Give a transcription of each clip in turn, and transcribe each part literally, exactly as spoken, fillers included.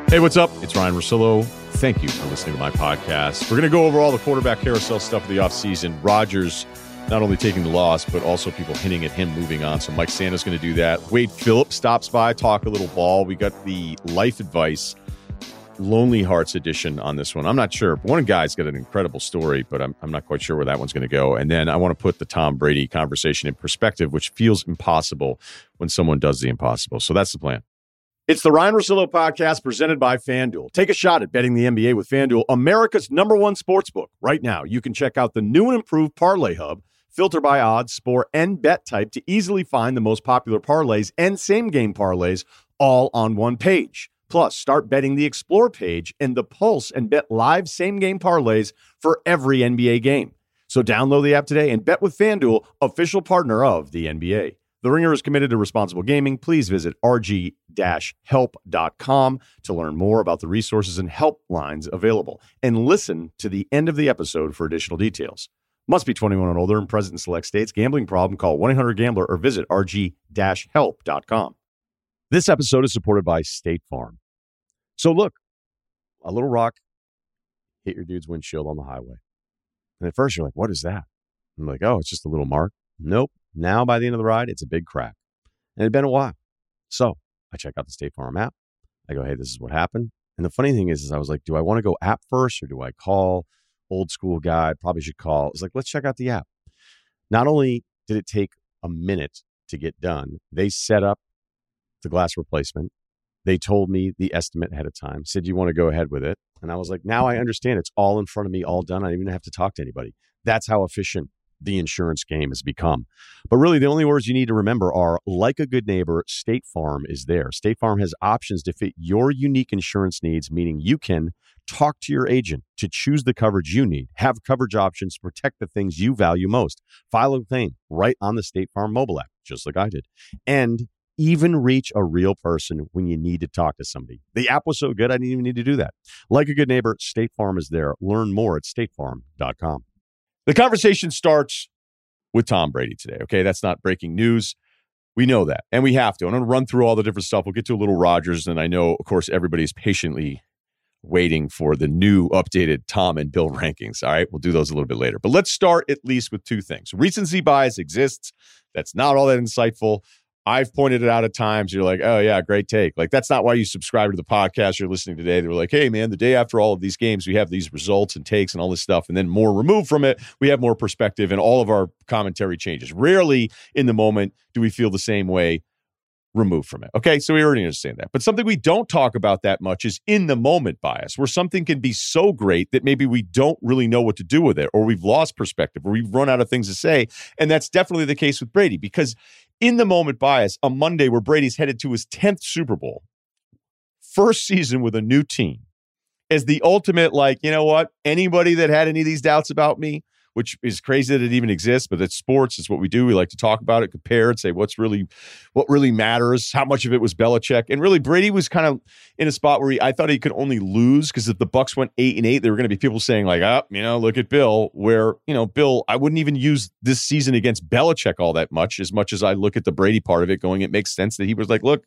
Hey, what's up? It's Ryan Russillo. Thank you for listening to my podcast. We're going to go over all the quarterback carousel stuff of the offseason. Rodgers not only taking the loss, but also people hinting at him moving on. So Mike Santa's going to do that. Wade Phillips stops by, talk a little ball. We got the life advice, Lonely Hearts edition on this one. I'm not sure. One guy's got an incredible story, but I'm, I'm not quite sure where that one's going to go. And then I want to put the Tom Brady conversation in perspective, which feels impossible when someone does the impossible. So that's the plan. It's the Ryan Russillo podcast presented by FanDuel. Take a shot at betting the N B A with FanDuel, America's number one sportsbook. Right now, you can check out the new and improved Parlay Hub, filter by odds, score, and bet type to easily find the most popular parlays and same-game parlays all on one page. Plus, start betting the Explore page and the Pulse and bet live same-game parlays for every N B A game. So download the app today and bet with FanDuel, official partner of the N B A. The Ringer is committed to responsible gaming. Please visit r g dash help dot com to learn more about the resources and helplines available. And listen to the end of the episode for additional details. Must be twenty-one and older and present in select states. Gambling problem? Call one eight hundred gambler or visit r g dash help dot com. This episode is supported by State Farm. So look, a little rock hit your dude's windshield on the highway. And at first you're like, what is that? I'm like, oh, it's just a little mark. Nope. Now, by the end of the ride, it's a big crack. And it had been a while. So I check out the State Farm app. I go, hey, this is what happened. And the funny thing is, is I was like, do I want to go app first or do I call? Old school guy, probably should call. It's like, let's check out the app. Not only did it take a minute to get done, they set up the glass replacement. They told me the estimate ahead of time, said, you want to go ahead with it? And I was like, now I understand. It's all in front of me, all done. I don't even have to talk to anybody. That's how efficient the insurance game has become. But really, the only words you need to remember are, like a good neighbor, State Farm is there. State Farm has options to fit your unique insurance needs, meaning you can talk to your agent to choose the coverage you need, have coverage options to protect the things you value most, file a claim right on the State Farm mobile app, just like I did, and even reach a real person when you need to talk to somebody. The app was so good, I didn't even need to do that. Like a good neighbor, State Farm is there. Learn more at state farm dot com. The conversation starts with Tom Brady today, okay? That's not breaking news. We know that, and we have to. I'm going to run through all the different stuff. We'll get to a little Rodgers, and I know, of course, everybody's patiently waiting for the new updated Tom and Bill rankings, all right? We'll do those a little bit later. But let's start at least with two things. Recency bias exists. That's not all that insightful. I've pointed it out at times. You're like, oh, yeah, great take. Like, that's not why you subscribe to the podcast you're listening today. They were like, hey, man, the day after all of these games, we have these results and takes and all this stuff. And then more removed from it, we have more perspective and all of our commentary changes. Rarely in the moment do we feel the same way removed from it. Okay, so we already understand that. But something we don't talk about that much is in the moment bias, where something can be so great that maybe we don't really know what to do with it, or we've lost perspective, or we've run out of things to say. And that's definitely the case with Brady, because in the moment bias, a Monday where Brady's headed to his tenth Super Bowl, first season with a new team, is the ultimate, like, you know what? Anybody that had any of these doubts about me, which is crazy that it even exists, but it's sports. It's what we do. We like to talk about it, compare it, say what's really, what really matters, how much of it was Belichick. And really, Brady was kind of in a spot where he, I thought he could only lose, because if the Bucs went eight and eight, there were going to be people saying like, oh, you know, look at Bill, where, you know, Bill, I wouldn't even use this season against Belichick all that much, as much as I look at the Brady part of it going, it makes sense that he was like, look,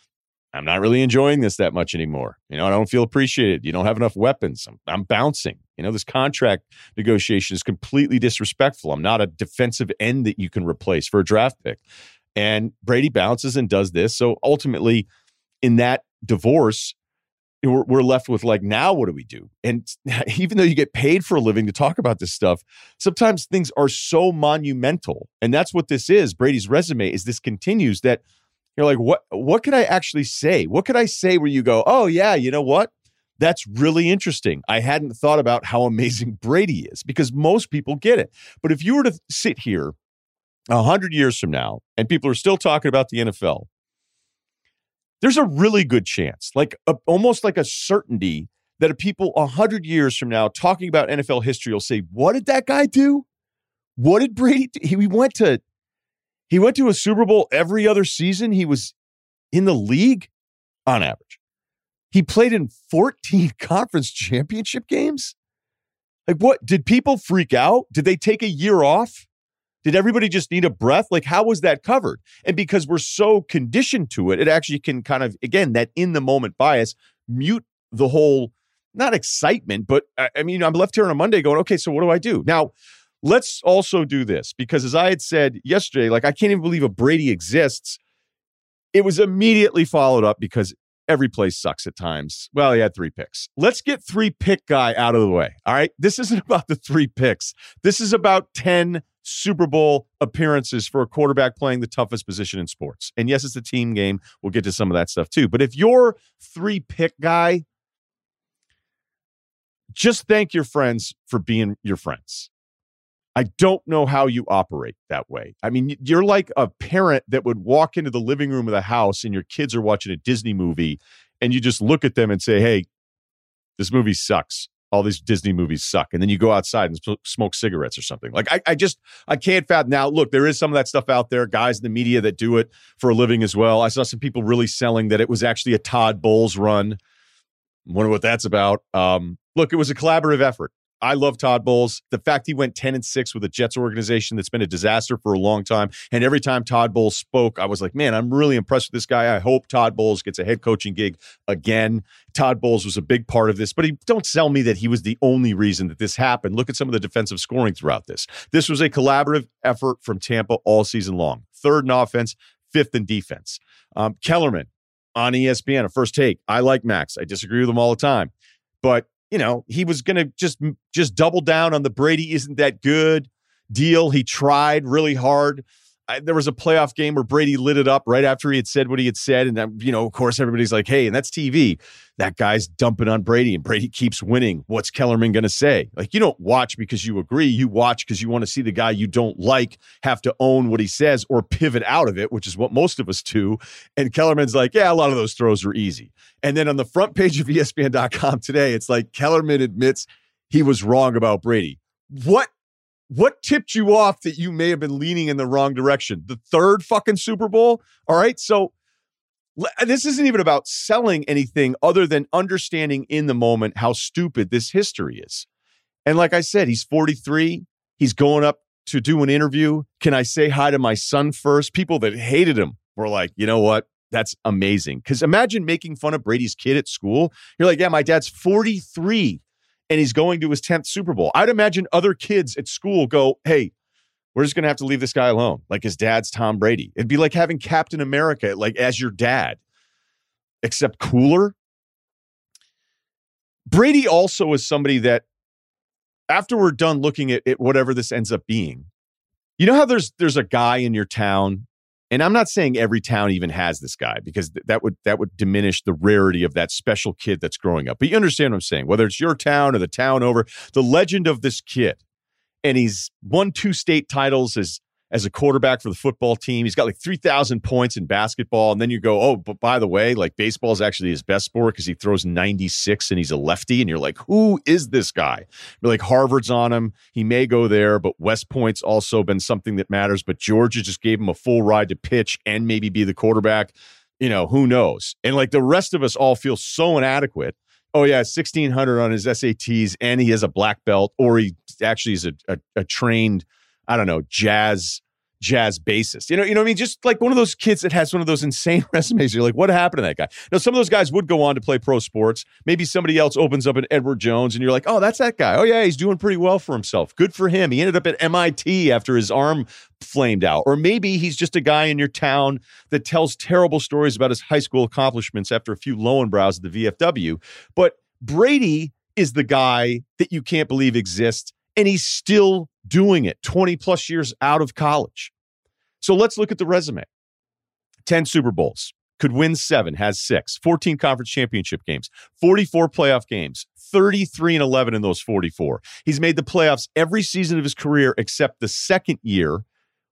I'm not really enjoying this that much anymore. You know, I don't feel appreciated. You don't have enough weapons. I'm, I'm bouncing. You know, this contract negotiation is completely disrespectful. I'm not a defensive end that you can replace for a draft pick. And Brady bounces and does this. So ultimately, in that divorce, we're, we're left with like, now what do we do? And even though you get paid for a living to talk about this stuff, sometimes things are so monumental. And that's what this is. Brady's resume is this continues that you're like, what, what could I actually say? What could I say where you go, oh, yeah, you know what? That's really interesting. I hadn't thought about how amazing Brady is, because most people get it. But if you were to sit here a hundred years from now and people are still talking about the N F L, there's a really good chance, like a, almost like a certainty, that people a hundred years from now talking about N F L history will say, what did that guy do? What did Brady do? He went to He went to a Super Bowl every other season he was in the league, on average. He played in fourteen conference championship games. Like, what? Did people freak out? Did they take a year off? Did everybody just need a breath? Like, how was that covered? And because we're so conditioned to it, it actually can kind of, again, that in the moment bias, mute the whole, not excitement, but I, I mean, I'm left here on a Monday going, okay, so what do I do? Now, let's also do this, because as I had said yesterday, like, I can't even believe a Brady exists. It was immediately followed up because every place sucks at times. Well, he had three picks. Let's get three pick guy out of the way. All right. This isn't about the three picks. This is about ten Super Bowl appearances for a quarterback playing the toughest position in sports. And yes, it's a team game. We'll get to some of that stuff too. But if you're three pick guy, just thank your friends for being your friends. I don't know how you operate that way. I mean, you're like a parent that would walk into the living room of the house and your kids are watching a Disney movie and you just look at them and say, hey, this movie sucks. All these Disney movies suck. And then you go outside and sp- smoke cigarettes or something. Like, I, I just, I can't fathom. Now, look, there is some of that stuff out there, guys in the media that do it for a living as well. I saw some people really selling that it was actually a Todd Bowles run. Wonder what that's about. Um, look, it was a collaborative effort. I love Todd Bowles. The fact he went ten and six with a Jets organization that's been a disaster for a long time. And every time Todd Bowles spoke, I was like, man, I'm really impressed with this guy. I hope Todd Bowles gets a head coaching gig again. Todd Bowles was a big part of this, but he don't sell me that he was the only reason that this happened. Look at some of the defensive scoring throughout this. This was a collaborative effort from Tampa all season long. Third in offense, fifth in defense. Um, Kellerman on E S P N, a First Take. I like Max. I disagree with him all the time, but you know, he was going to just just double down on the Brady isn't that good deal. He tried really hard. I, there was a playoff game where Brady lit it up right after he had said what he had said. And, you know, of course, everybody's like, hey, and that's T V. That guy's dumping on Brady and Brady keeps winning. What's Kellerman going to say? Like, you don't watch because you agree. You watch because you want to see the guy you don't like have to own what he says or pivot out of it, which is what most of us do. And Kellerman's like, yeah, a lot of those throws are easy. And then on the front page of E S P N dot com today, it's like Kellerman admits he was wrong about Brady. What? What tipped you off that you may have been leaning in the wrong direction? The third fucking Super Bowl? All right. So this isn't even about selling anything other than understanding in the moment how stupid this history is. And like I said, he's forty-three. He's going up to do an interview. Can I say hi to my son first? People that hated him were like, you know what? That's amazing. Because imagine making fun of Brady's kid at school. You're like, yeah, my dad's forty-three. And he's going to his tenth Super Bowl. I'd imagine other kids at school go, hey, we're just going to have to leave this guy alone. Like his dad's Tom Brady. It'd be like having Captain America like as your dad, except cooler. Brady also is somebody that after we're done looking at, at whatever this ends up being, you know how there's there's a guy in your town, and I'm not saying every town even has this guy because th- that would that would diminish the rarity of that special kid that's growing up. But you understand what I'm saying, whether it's your town or the town over, the legend of this kid. And he's won two state titles as, as a quarterback for the football team. He's got like three thousand points in basketball. And then you go, oh, but by the way, like baseball is actually his best sport because he throws ninety-six and he's a lefty. And you're like, who is this guy? You're like, Harvard's on him. He may go there, but West Point's also been something that matters. But Georgia just gave him a full ride to pitch and maybe be the quarterback. You know, who knows? And like the rest of us all feel so inadequate. Oh, yeah, sixteen hundred on his S A Ts, and he has a black belt, or he actually is a, a, a trained, I don't know, jazz jazz bassist. You know, you know what I mean? Just like one of those kids that has one of those insane resumes. You're like, what happened to that guy? Now, some of those guys would go on to play pro sports. Maybe somebody else opens up an Edward Jones, and you're like, oh, that's that guy. Oh, yeah, he's doing pretty well for himself. Good for him. He ended up at M I T after his arm flamed out. Or maybe he's just a guy in your town that tells terrible stories about his high school accomplishments after a few Lowenbrows at the V F W. But Brady is the guy that you can't believe exists, and he's still doing it twenty plus years out of college. So let's look at the resume. ten Super Bowls, could win seven, has six, fourteen conference championship games, forty-four playoff games, thirty-three and eleven in those forty-four. He's made the playoffs every season of his career except the second year.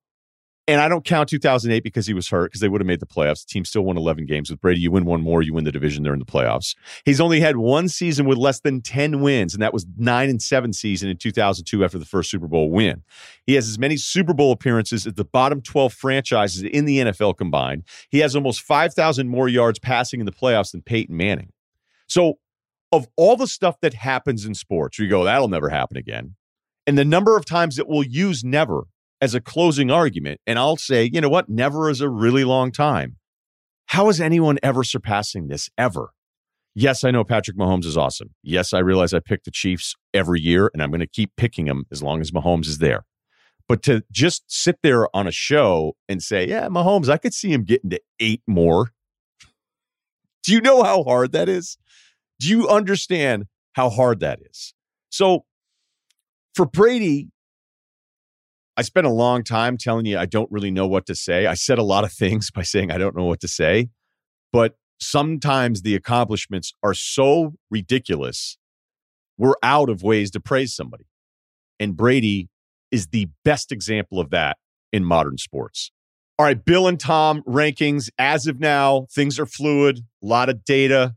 And I don't count two thousand eight because he was hurt, because they would have made the playoffs. The team still won eleven games. With Brady, you win one more, you win the division, they're in the playoffs. He's only had one season with less than ten wins, and that was nine and seven season in two thousand two after the first Super Bowl win. He has as many Super Bowl appearances as the bottom twelve franchises in the N F L combined. He has almost five thousand more yards passing in the playoffs than Peyton Manning. So of all the stuff that happens in sports, you go, that'll never happen again. And the number of times that we'll use never as a closing argument, and I'll say, you know what, never is a really long time. How is anyone ever surpassing this, ever? Yes, I know Patrick Mahomes is awesome. Yes, I realize I pick the Chiefs every year, and I'm going to keep picking them as long as Mahomes is there. But to just sit there on a show and say, yeah, Mahomes, I could see him getting to eight more. Do you know how hard that is? Do you understand how hard that is? So for Brady, I spent a long time telling you I don't really know what to say. I said a lot of things by saying I don't know what to say, but sometimes the accomplishments are so ridiculous, we're out of ways to praise somebody. And Brady is the best example of that in modern sports. All right, Bill and Tom rankings. As of now, things are fluid, a lot of data.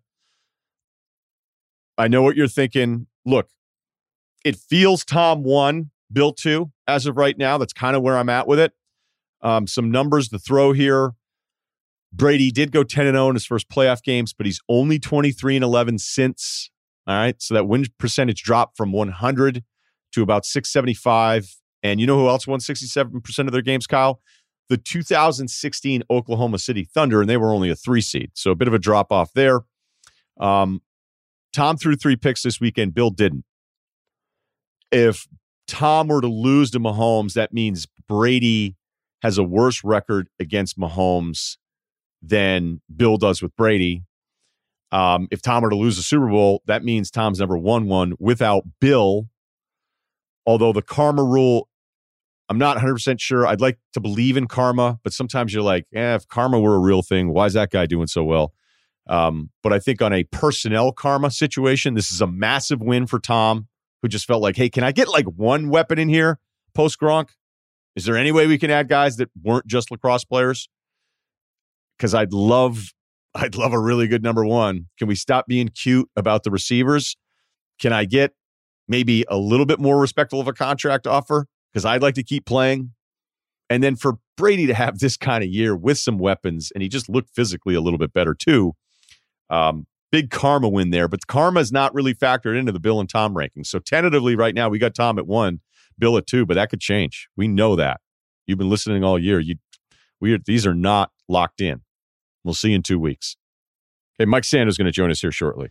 I know what you're thinking. Look, it feels Tom one, Bill two as of right now. That's kind of where I'm at with it. Um, some numbers to throw here. Brady did go ten and oh in his first playoff games, but he's only twenty-three and eleven since. All right, so that win percentage dropped from one hundred to about six seventy-five. And you know who else won sixty-seven percent of their games, Kyle? The two thousand sixteen Oklahoma City Thunder, and they were only a three seed. So a bit of a drop off there. Um, Tom threw three picks this weekend. Bill didn't. If Tom were to lose to Mahomes, that means Brady has a worse record against Mahomes than Bill does with Brady. Um, if Tom were to lose the Super Bowl, that means Tom's never won one without Bill. Although the karma rule, I'm not one hundred percent sure. I'd like to believe in karma, but sometimes you're like, eh, if karma were a real thing, why is that guy doing so well? Um, but I think on a personnel karma situation, this is a massive win for Tom, who just felt like, hey, can I get like one weapon in here post Gronk? Is there any way we can add guys that weren't just lacrosse players? Because I'd love, I'd love a really good number one. Can we stop being cute about the receivers? Can I get maybe a little bit more respectful of a contract offer? Because I'd like to keep playing. And then for Brady to have this kind of year with some weapons, and he just looked physically a little bit better too. Um, big karma win there, but karma is not really factored into the Bill and Tom rankings. So tentatively right now, we got Tom at one, Bill at two, but that could change. We know that. You've been listening all year. You, we are, these are not locked in. We'll see you in two weeks. Okay, Mike Sando's going to join us here shortly.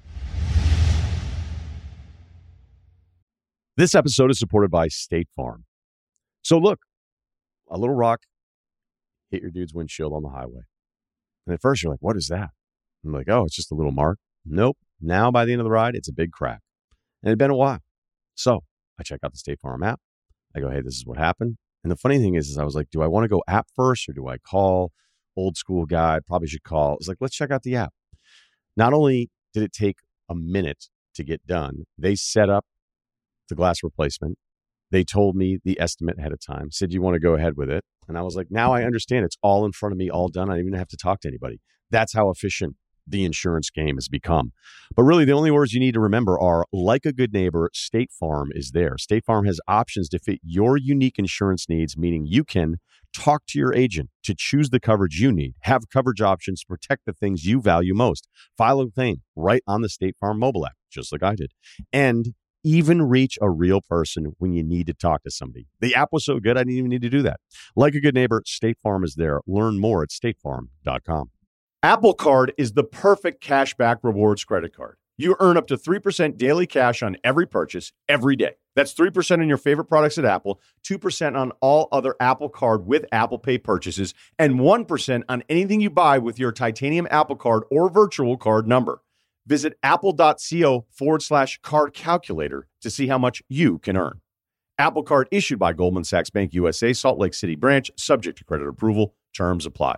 This episode is supported by State Farm. So look, a little rock hit your dude's windshield on the highway. And at first you're like, what is that? I'm like, oh, it's just a little mark. Nope. Now by the end of the ride, it's a big crack. And it'd been a while. So I check out the State Farm app. I go, hey, this is what happened. And the funny thing is, is I was like, do I want to go app first or do I call old school guy? Probably should call. It's like, let's check out the app. Not only did it take a minute to get done, they set up the glass replacement. They told me the estimate ahead of time, said, you want to go ahead with it? And I was like, now I understand. It's all in front of me, all done. I didn't even have to talk to anybody. That's how efficient the insurance game has become. But really, the only words you need to remember are, like a good neighbor, State Farm is there. State Farm has options to fit your unique insurance needs, meaning you can talk to your agent to choose the coverage you need, have coverage options to protect the things you value most, file a claim right on the State Farm mobile app, just like I did, and even reach a real person when you need to talk to somebody. The app was so good, I didn't even need to do that. Like a good neighbor, State Farm is there. Learn more at state farm dot com. Apple Card is the perfect cashback rewards credit card. You earn up to three percent daily cash on every purchase every day. That's three percent on your favorite products at Apple, two percent on all other Apple Card with Apple Pay purchases, and one percent on anything you buy with your titanium Apple Card or virtual card number. Visit apple.co forward slash card calculator to see how much you can earn. Apple Card issued by Goldman Sachs Bank U S A, Salt Lake City branch, subject to credit approval. Terms apply.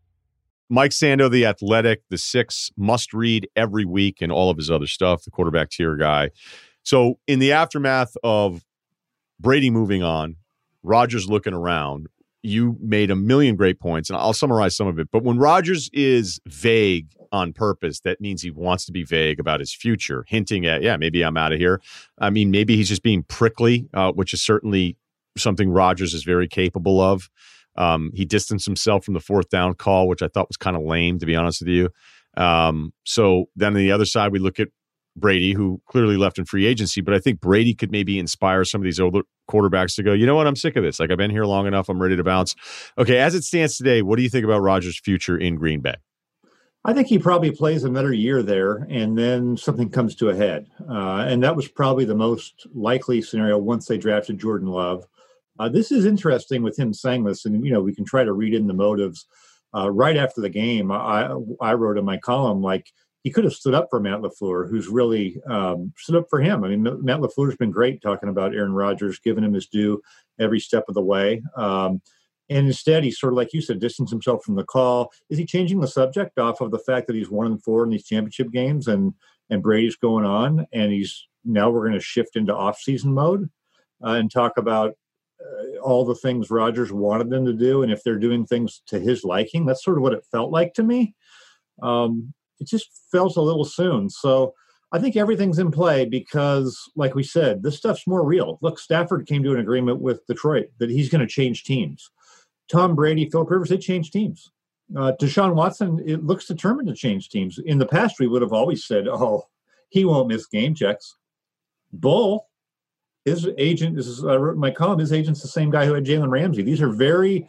Mike Sando, The Athletic, the six must read every week, and all of his other stuff, the quarterback tier guy. So in the aftermath of Brady moving on, Rodgers looking around, you made a million great points, and I'll summarize some of it. But when Rodgers is vague on purpose, that means he wants to be vague about his future, hinting at, yeah, maybe I'm out of here. I mean, maybe he's just being prickly, uh, which is certainly something Rodgers is very capable of. Um, he distanced himself from the fourth down call, which I thought was kind of lame, to be honest with you. Um, so then on the other side, we look at Brady, who clearly left in free agency, but I think Brady could maybe inspire some of these older quarterbacks to go, you know what, I'm sick of this. Like, I've been here long enough. I'm ready to bounce. Okay, as it stands today, what do you think about Rodgers' future in Green Bay? I think he probably plays another year there, and then something comes to a head. Uh, and that was probably the most likely scenario once they drafted Jordan Love. Uh, this is interesting with him saying this, and you know we can try to read in the motives. Uh, right after the game, I I wrote in my column like he could have stood up for Matt LaFleur, who's really um, stood up for him. I mean, Matt LaFleur's been great talking about Aaron Rodgers, giving him his due every step of the way. Um, And instead, he's sort of, like you said, distanced himself from the call. Is he changing the subject off of the fact that he's one and four in these championship games and and Brady's going on, and he's now we're going to shift into off-season mode uh, and talk about uh, all the things Rodgers wanted them to do, and if they're doing things to his liking? That's sort of what it felt like to me. Um, it just felt a little soon. So I think everything's in play because, like we said, this stuff's more real. Look, Stafford came to an agreement with Detroit that he's going to change teams. Tom Brady, Philip Rivers, they changed teams. Uh, Deshaun Watson, it looks determined to change teams. In the past, we would have always said, oh, he won't miss game checks. Bull, his agent, this is, I wrote in my column, his agent's the same guy who had Jalen Ramsey. These are very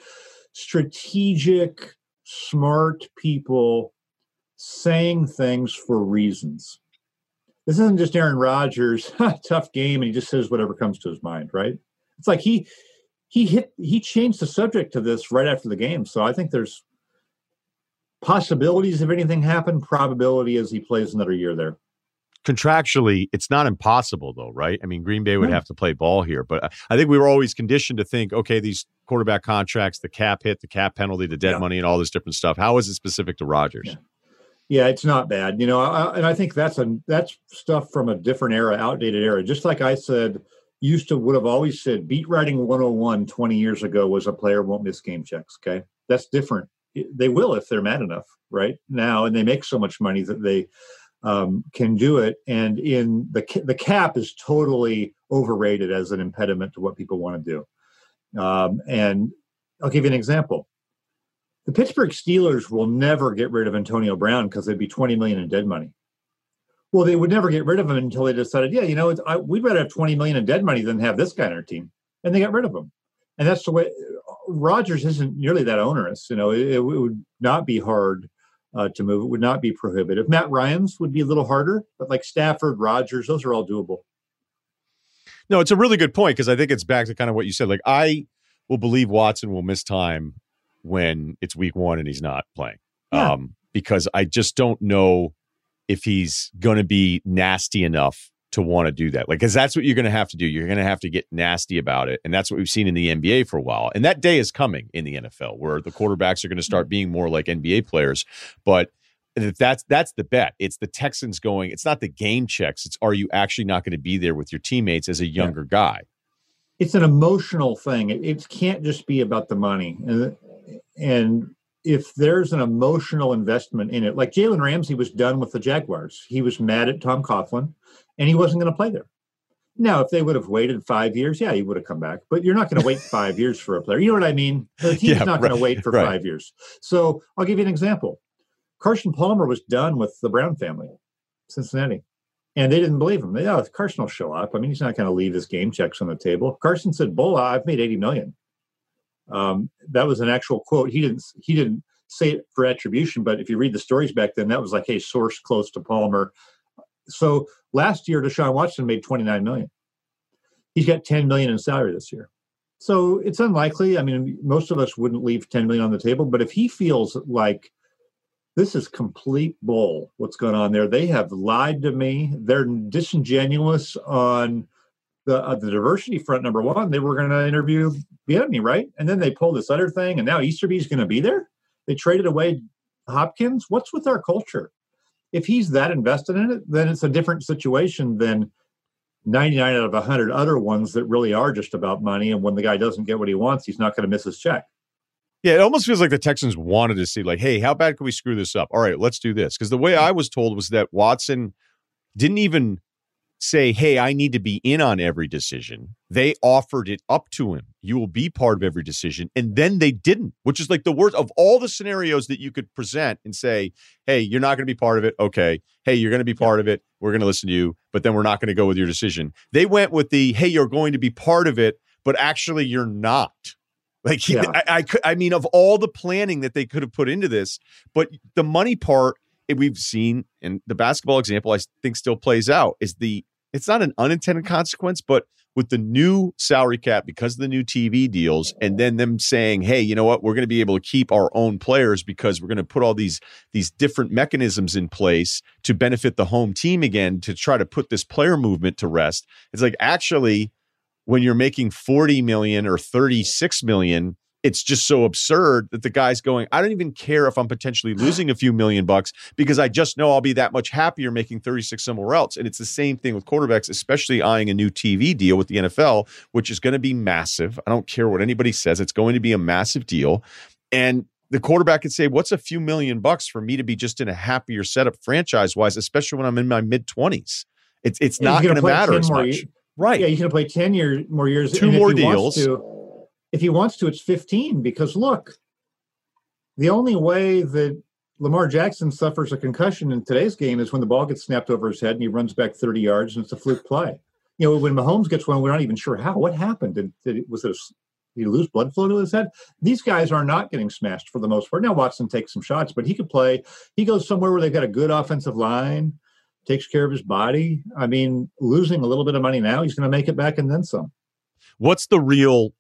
strategic, smart people saying things for reasons. This isn't just Aaron Rodgers, tough game, and he just says whatever comes to his mind, right? It's like he he hit he changed the subject to this right after the game. So I think there's possibilities if anything happened. Probability is he plays another year there. Contractually, it's not impossible, though, right? I mean, Green Bay would have to play ball here. But I think we were always conditioned to think, okay, these quarterback contracts, the cap hit, the cap penalty, the dead yeah. money, and all this different stuff. How is it specific to Rodgers? Yeah. Yeah, it's not bad, you know, I, and I think that's a that's stuff from a different era, outdated era. Just like I said, used to would have always said, beat writing one oh one twenty years ago was a player won't miss game checks. Okay, that's different. They will if they're mad enough, right now, and they make so much money that they um, can do it. And in the the cap is totally overrated as an impediment to what people want to do. Um, and I'll give you an example. The Pittsburgh Steelers will never get rid of Antonio Brown because there'd be twenty million dollars in dead money. Well, they would never get rid of him until they decided, yeah, you know, it's, I, we'd rather have twenty million dollars in dead money than have this guy on our team. And they got rid of him. And that's the way Rodgers isn't nearly that onerous. You know, it, it would not be hard uh, to move. It would not be prohibitive. Matt Ryan's would be a little harder, but like Stafford, Rodgers, those are all doable. No, it's a really good point because I think it's back to kind of what you said. Like, I will believe Watson will miss time when it's week one and he's not playing. Yeah. Um, because I just don't know if he's going to be nasty enough to want to do that. Like, because that's what you're going to have to do. You're going to have to get nasty about it. And that's what we've seen in the N B A for a while. And that day is coming in the N F L where the quarterbacks are going to start being more like N B A players. But that's that's the bet. It's the Texans going, it's not the game checks. It's, are you actually not going to be there with your teammates as a younger yeah. guy? It's an emotional thing. It, it can't just be about the money. And And if there's an emotional investment in it, like Jalen Ramsey was done with the Jaguars. He was mad at Tom Coughlin, and he wasn't going to play there. Now, if they would have waited five years, yeah, he would have come back. But you're not going to wait five years for a player. You know what I mean? The team's yeah, not right, going to wait for right. five years. So I'll give you an example. Carson Palmer was done with the Brown family, Cincinnati. And they didn't believe him. They, oh, Carson will show up. I mean, he's not going to leave his game checks on the table. Carson said, Bull, I've made eighty million dollars. Um, that was an actual quote. He didn't he didn't say it for attribution, but if you read the stories back then, that was like, hey, source close to Palmer. So last year, Deshaun Watson made twenty-nine million dollars. He's got ten million dollars in salary this year. So it's unlikely. I mean, most of us wouldn't leave ten million dollars on the table, but if he feels like this is complete bull, what's going on there, they have lied to me. They're disingenuous on The, uh, the diversity front, number one. They were going to interview Bieniemy, right? And then they pulled this other thing, and now Easterby's going to be there. They traded away Hopkins. What's with our culture? If he's that invested in it, then it's a different situation than ninety-nine out of one hundred other ones that really are just about money. And when the guy doesn't get what he wants, he's not going to miss his check. Yeah, it almost feels like the Texans wanted to see, like, hey, how bad can we screw this up? All right, let's do this. Because the way I was told was that Watson didn't even say, hey, I need to be in on every decision. They offered it up to him. You will be part of every decision. And then they didn't, which is like the worst of all the scenarios that you could present and say, hey, you're not going to be part of it. Okay. Hey, you're going to be part yeah. of it. We're going to listen to you, but then we're not going to go with your decision. They went with the, hey, you're going to be part of it, but actually you're not. Like, he, Yeah. I, I, could, I mean, of all the planning that they could have put into this, but the money part we've seen, and the basketball example I think still plays out, is the, it's not an unintended consequence, but with the new salary cap, because of the new T V deals, and then them saying, hey, you know what, we're going to be able to keep our own players because we're going to put all these, these different mechanisms in place to benefit the home team again, to try to put this player movement to rest. It's like, actually, when you're making forty million or thirty-six million, it's just so absurd that the guy's going, I don't even care if I'm potentially losing a few million bucks because I just know I'll be that much happier making thirty-six somewhere else. And it's the same thing with quarterbacks, especially eyeing a new T V deal with the N F L, which is going to be massive. I don't care what anybody says. It's going to be a massive deal. And the quarterback could say, what's a few million bucks for me to be just in a happier setup franchise-wise, especially when I'm in my mid-twenties? It's it's not going to matter as much. Years. Right. Yeah, you can play ten years, more years. Two more deals. To, if he wants to, it's fifteen, because look, the only way that Lamar Jackson suffers a concussion in today's game is when the ball gets snapped over his head and he runs back thirty yards and it's a fluke play. You know, when Mahomes gets one, we're not even sure how. What happened? Did, did it, was it a, did he lose blood flow to his head? These guys are not getting smashed for the most part. Now Watson takes some shots, but he could play. He goes somewhere where they've got a good offensive line, takes care of his body. I mean, losing a little bit of money now, he's going to make it back and then some. What's the real,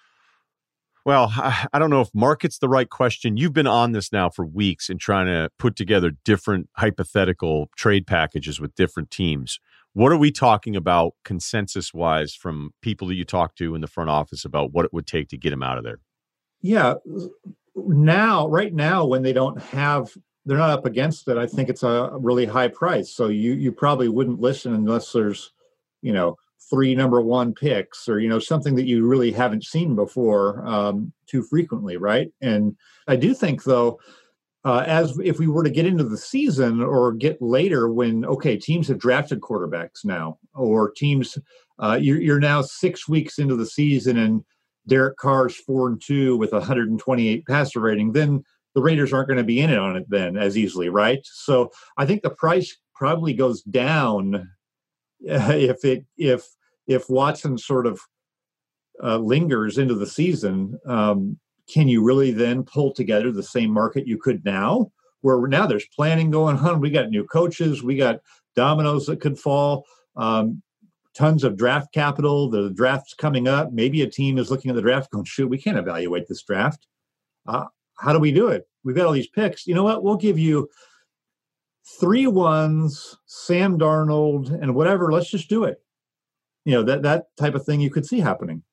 well, I, I don't know if market's the right question. You've been on this now for weeks and trying to put together different hypothetical trade packages with different teams. What are we talking about consensus-wise from people that you talk to in the front office about what it would take to get him out of there? Yeah. Now, right now, when they don't have, they're not up against it, I think it's a really high price. So you you probably wouldn't listen unless there's, you know, three number one picks or, you know, something that you really haven't seen before um, too frequently, right? And I do think, though, uh, as if we were to get into the season or get later when, okay, teams have drafted quarterbacks now, or teams, uh, you're, you're now six weeks into the season and Derek Carr's four and two with one hundred twenty-eight passer rating, then the Raiders aren't going to be in it on it then as easily, right? So I think the price probably goes down uh, if it if if Watson sort of uh, lingers into the season. Um, can you really then pull together the same market you could now, where now there's planning going on? We got new coaches, we got dominoes that could fall, um, tons of draft capital. The draft's coming up. Maybe a team is looking at the draft going, shoot, we can't evaluate this draft. Uh, How do we do it? We've got all these picks. You know what? We'll give you three ones, Sam Darnold, and whatever. Let's just do it. You know, that that type of thing you could see happening.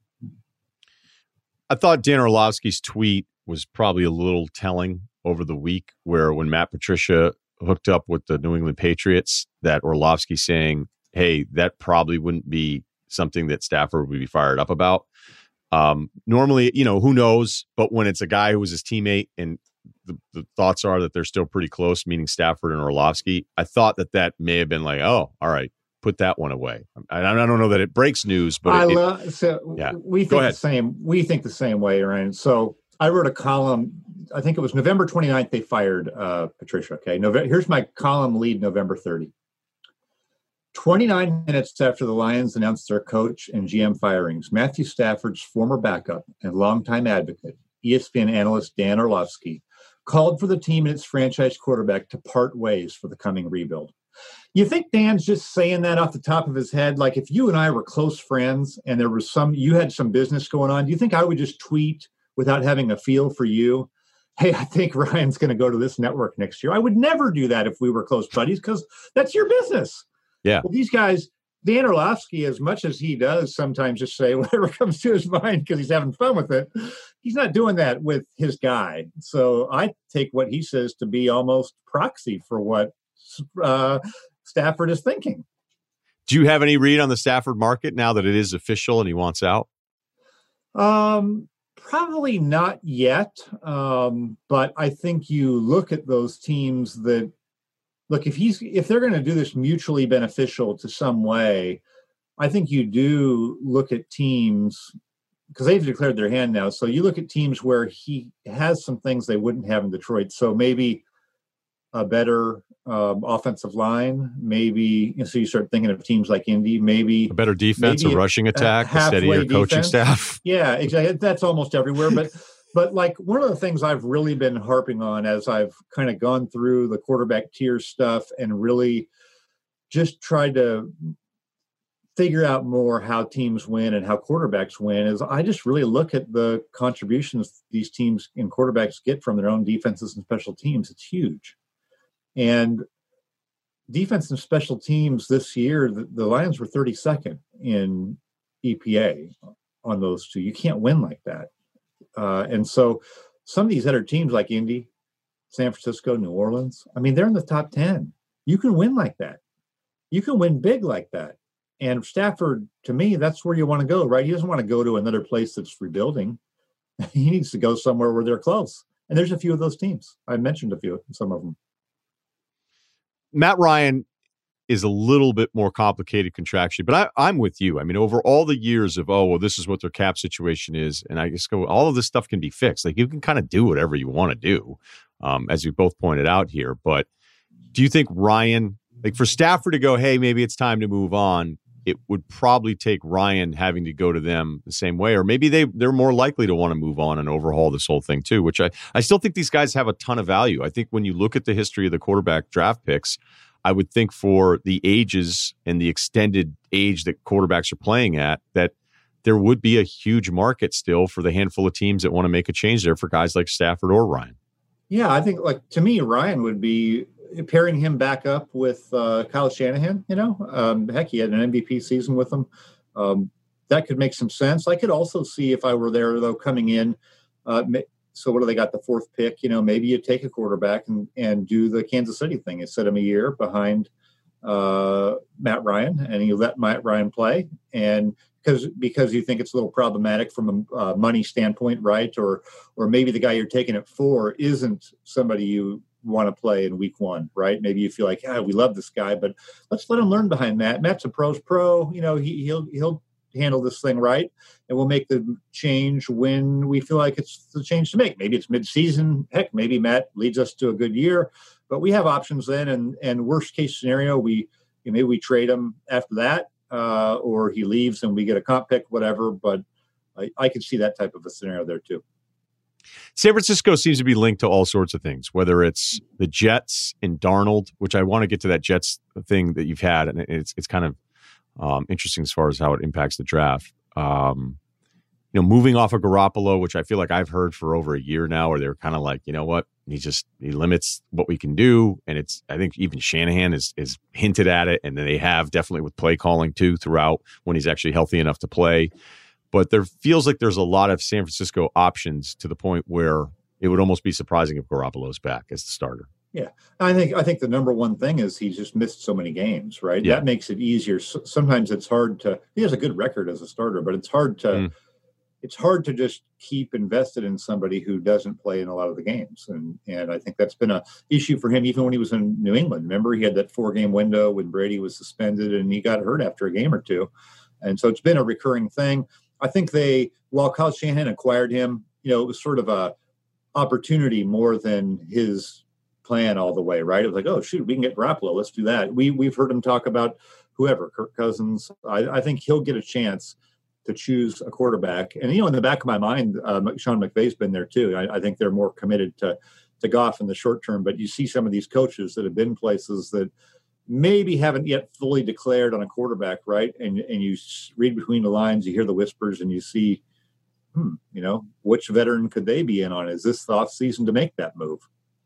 I thought Dan Orlovsky's tweet was probably a little telling over the week, where when Matt Patricia hooked up with the New England Patriots, that Orlovsky saying, hey, that probably wouldn't be something that Stafford would be fired up about. Um, normally, you know, who knows? But when it's a guy who was his teammate and the, the thoughts are that they're still pretty close, meaning Stafford and Orlovsky, I thought that that may have been like, oh, all right, put that one away. I, I don't know that it breaks news, but I it, love, so yeah. we think the same. We think the same way, Ryan. So I wrote a column. I think it was November twenty-ninth. They fired uh, Patricia. Okay, November. Here's my column lead. November thirtieth. twenty-nine minutes after the Lions announced their coach and G M firings, Matthew Stafford's former backup and longtime advocate, E S P N analyst Dan Orlovsky, called for the team and its franchise quarterback to part ways for the coming rebuild. You think Dan's just saying that off the top of his head? Like, if you and I were close friends and there was some, you had some business going on, do you think I would just tweet without having a feel for you? Hey, I think Ryan's going to go to this network next year. I would never do that if we were close buddies, because that's your business. Yeah. Well, these guys, Dan Orlovsky, as much as he does sometimes just say whatever comes to his mind because he's having fun with it, he's not doing that with his guy. So I take what he says to be almost proxy for what uh, Stafford is thinking. Do you have any read on the Stafford market now that it is official and he wants out? Um, probably not yet. Um, but I think you look at those teams that, look, if he's if they're going to do this mutually beneficial to some way, I think you do look at teams, because they've declared their hand now. So you look at teams where he has some things they wouldn't have in Detroit. So maybe a better um, offensive line, maybe. And so you start thinking of teams like Indy, maybe a better defense, a rushing attack, a steadier coaching staff. Yeah, exactly. That's almost everywhere. But but like one of the things I've really been harping on as I've kind of gone through the quarterback tier stuff and really just tried to figure out more how teams win and how quarterbacks win is I just really look at the contributions these teams and quarterbacks get from their own defenses and special teams. It's huge. And defense and special teams this year, the, the Lions were thirty-second in E P A on those two. You can't win like that. Uh, and so some of these other teams like Indy, San Francisco, New Orleans, I mean, they're in the top ten. You can win like that. You can win big like that. And Stafford, to me, that's where you want to go, right? He doesn't want to go to another place that's rebuilding. He needs to go somewhere where they're close. And there's a few of those teams. I mentioned a few, some of them. Matt Ryan is a little bit more complicated contractually, but I, I'm with you. I mean, over all the years of, oh, well, this is what their cap situation is, and I just go, all of this stuff can be fixed. Like, you can kind of do whatever you want to do, um, as you both pointed out here. But do you think Ryan, like for Stafford to go, hey, maybe it's time to move on, it would probably take Ryan having to go to them the same way, or maybe they, they're more likely to want to move on and overhaul this whole thing too, which I, I still think these guys have a ton of value. I think when you look at the history of the quarterback draft picks, I would think for the ages and the extended age that quarterbacks are playing at, that there would be a huge market still for the handful of teams that want to make a change there for guys like Stafford or Ryan. Yeah, I think, like, to me, Ryan would be pairing him back up with uh, Kyle Shanahan, you know. Um, heck, he had an M V P season with him. Um, that could make some sense. I could also see, if I were there, though, coming in, uh, so what do they got, the fourth pick? You know, maybe you take a quarterback and, and do the Kansas City thing. You set him a year behind uh, Matt Ryan, and you let Matt Ryan play. And because because you think it's a little problematic from a uh, money standpoint, right? Or or maybe the guy you're taking it for isn't somebody you want to play in week one, right? Maybe you feel like, ah, we love this guy, but let's let him learn behind Matt. Matt's a pro's pro. You know, he, he'll he'll handle this thing right, and we'll make the change when we feel like it's the change to make. Maybe it's mid-season. Heck, maybe Matt leads us to a good year, but we have options then. And and worst case scenario, we you know, maybe we trade him after that, uh, or he leaves and we get a comp pick, whatever. But I, I could see that type of a scenario there too. San Francisco seems to be linked to all sorts of things, whether it's the Jets and Darnold, which I want to get to that Jets thing that you've had, and it's it's kind of um, interesting as far as how it impacts the draft. Um, you know, moving off of Garoppolo, which I feel like I've heard for over a year now, where they're kind of like, you know what, he just he limits what we can do, and it's I think even Shanahan is is hinted at it, and they have definitely with play calling too throughout when he's actually healthy enough to play. But there feels like there's a lot of San Francisco options to the point where it would almost be surprising if Garoppolo's back as the starter. Yeah, I think I think the number one thing is he just missed so many games, right? Yeah. That makes it easier. Sometimes it's hard to. He has a good record as a starter, but it's hard to. Mm. It's hard to just keep invested in somebody who doesn't play in a lot of the games, and and I think that's been a issue for him even when he was in New England. Remember, he had that four game window when Brady was suspended, and he got hurt after a game or two, and so it's been a recurring thing. I think they, while Kyle Shanahan acquired him, you know, it was sort of a opportunity more than his plan all the way, right? It was like, oh, shoot, we can get Garoppolo. Let's do that. We, we've heard him talk about whoever, Kirk Cousins. I, I think he'll get a chance to choose a quarterback. And, you know, in the back of my mind, uh, Sean McVay's been there too. I, I think they're more committed to, to Goff in the short term. But you see some of these coaches that have been places that maybe haven't yet fully declared on a quarterback, right? And and you read between the lines, you hear the whispers, and you see, hmm, you know, which veteran could they be in on? Is this the offseason to make that move?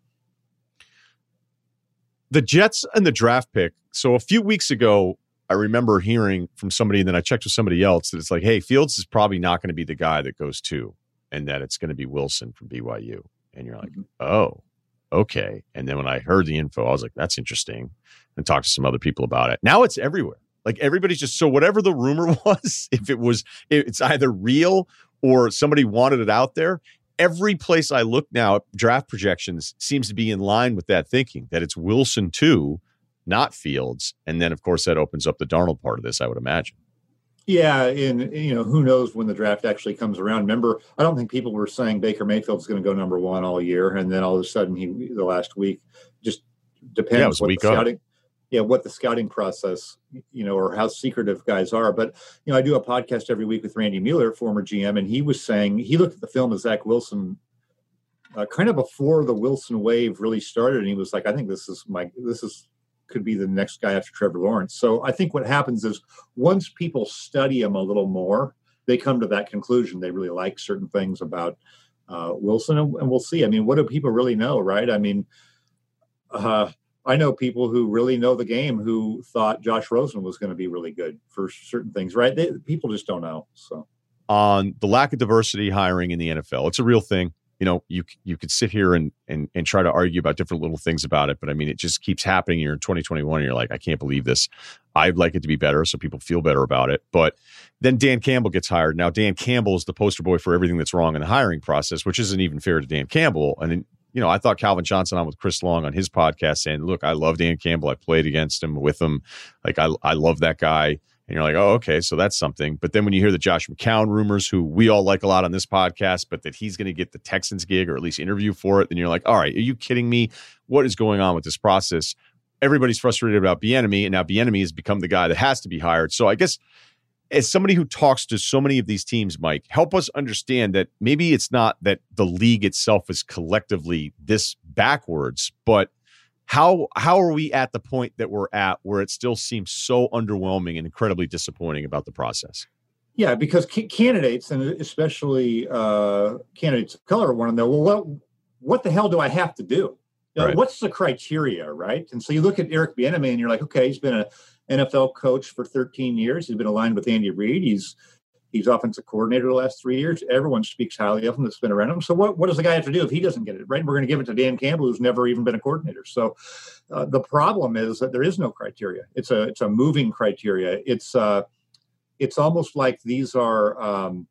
The Jets and the draft pick. So a few weeks ago, I remember hearing from somebody, and then I checked with somebody else, that it's like, hey, Fields is probably not going to be the guy that goes to, and that it's going to be Wilson from B Y U. And you're like, mm-hmm. oh, okay. And then when I heard the info, I was like, that's interesting. And talked to some other people about it. Now it's everywhere. Like everybody's just, so whatever the rumor was, if it was, it's either real or somebody wanted it out there. Every place I look now at draft projections seems to be in line with that thinking, that it's Wilson too, not Fields. And then of course that opens up the Darnold part of this, I would imagine. Yeah, and you know, who knows when the draft actually comes around. Remember, I don't think people were saying Baker Mayfield's going to go number one all year, and then all of a sudden, he the last week just depends Yeah, it was what week the of. scouting, yeah, what the scouting process, you know, or how secretive guys are. But, you know, I do a podcast every week with Randy Mueller, former G M, and he was saying he looked at the film of Zach Wilson uh, kind of before the Wilson wave really started, and he was like, I think this is my, this is, could be the next guy after Trevor Lawrence. So I think what happens is once people study him a little more, they come to that conclusion. They really like certain things about uh, Wilson, and, and we'll see. I mean, what do people really know, right? I mean, uh, I know people who really know the game who thought Josh Rosen was going to be really good for certain things, right? They, people just don't know. So on the lack of diversity hiring in the N F L, it's a real thing. You know, you you could sit here and and and try to argue about different little things about it, but I mean, it just keeps happening. You're in twenty twenty-one, and you're like, I can't believe this. I'd like it to be better, so people feel better about it. But then Dan Campbell gets hired. Now, Dan Campbell is the poster boy for everything that's wrong in the hiring process, which isn't even fair to Dan Campbell. And then, you know, I thought Calvin Johnson on with Chris Long on his podcast saying, "Look, I love Dan Campbell. I played against him, with him. Like, I I love that guy." And you're like, oh, okay, so that's something. But then when you hear the Josh McCown rumors, who we all like a lot on this podcast, but that he's going to get the Texans gig or at least interview for it, then you're like, all right, are you kidding me? What is going on with this process? Everybody's frustrated about Bieniemy, and now Bieniemy has become the guy that has to be hired. So I guess as somebody who talks to so many of these teams, Mike, help us understand that maybe it's not that the league itself is collectively this backwards, but How how are we at the point that we're at where it still seems so underwhelming and incredibly disappointing about the process? Yeah, because c- candidates, and especially uh, candidates of color, want to know, well, what what the hell do I have to do? You know, Right. What's the criteria, right? And so you look at Eric Bieniemy, and you're like, okay, he's been an N F L coach for thirteen years. He's been aligned with Andy Reid. He's He's offensive coordinator the last three years. Everyone speaks highly of him that's been around him. So what, what does the guy have to do if he doesn't get it, right? We're going to give it to Dan Campbell, who's never even been a coordinator. So uh, the problem is that there is no criteria. It's a it's a moving criteria. It's uh, it's almost like these are um,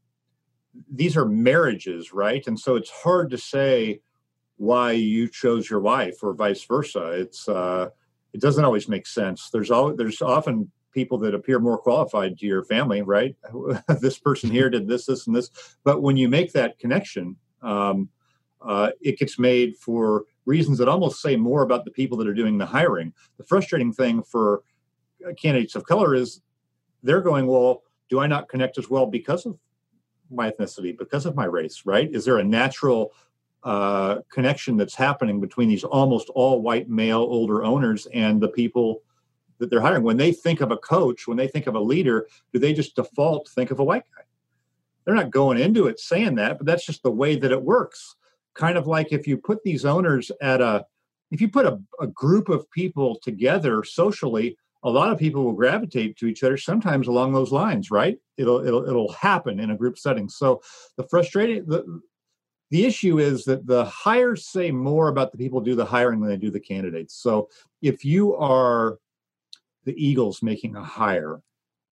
these are marriages, right? And so it's hard to say why you chose your wife or vice versa. It's uh, it doesn't always make sense. There's always there's often people that appear more qualified to your family, right? This person here did this, this, and this. But when you make that connection, um, uh, it gets made for reasons that almost say more about the people that are doing the hiring. The frustrating thing for candidates of color is they're going, well, do I not connect as well because of my ethnicity, because of my race, right? Is there a natural uh, connection that's happening between these almost all white male older owners and the people that they're hiring? When they think of a coach, when they think of a leader, do they just default think of a white guy? They're not going into it saying that, but that's just the way that it works. Kind of like if you put these owners at a, if you put a, a group of people together socially, a lot of people will gravitate to each other sometimes along those lines, right? It'll it'll it'll happen in a group setting. So the frustrating the the issue is that the hires say more about the people who do the hiring than they do the candidates. So if you are the Eagles making a hire,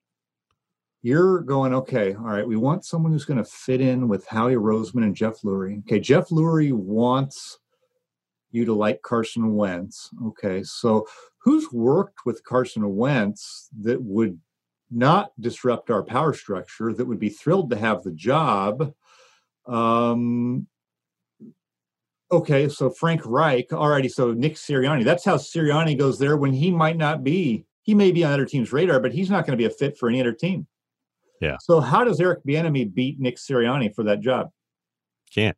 you're going, okay, all right, we want someone who's going to fit in with Howie Roseman and Jeff Lurie. Okay, Jeff Lurie wants you to like Carson Wentz. Okay, so who's worked with Carson Wentz that would not disrupt our power structure, that would be thrilled to have the job? Um, okay, so Frank Reich, alrighty, so Nick Sirianni. That's how Sirianni goes there when he might not be. He may be on other teams' radar, but he's not going to be a fit for any other team. Yeah. So how does Eric Bieniemy beat Nick Sirianni for that job? Can't.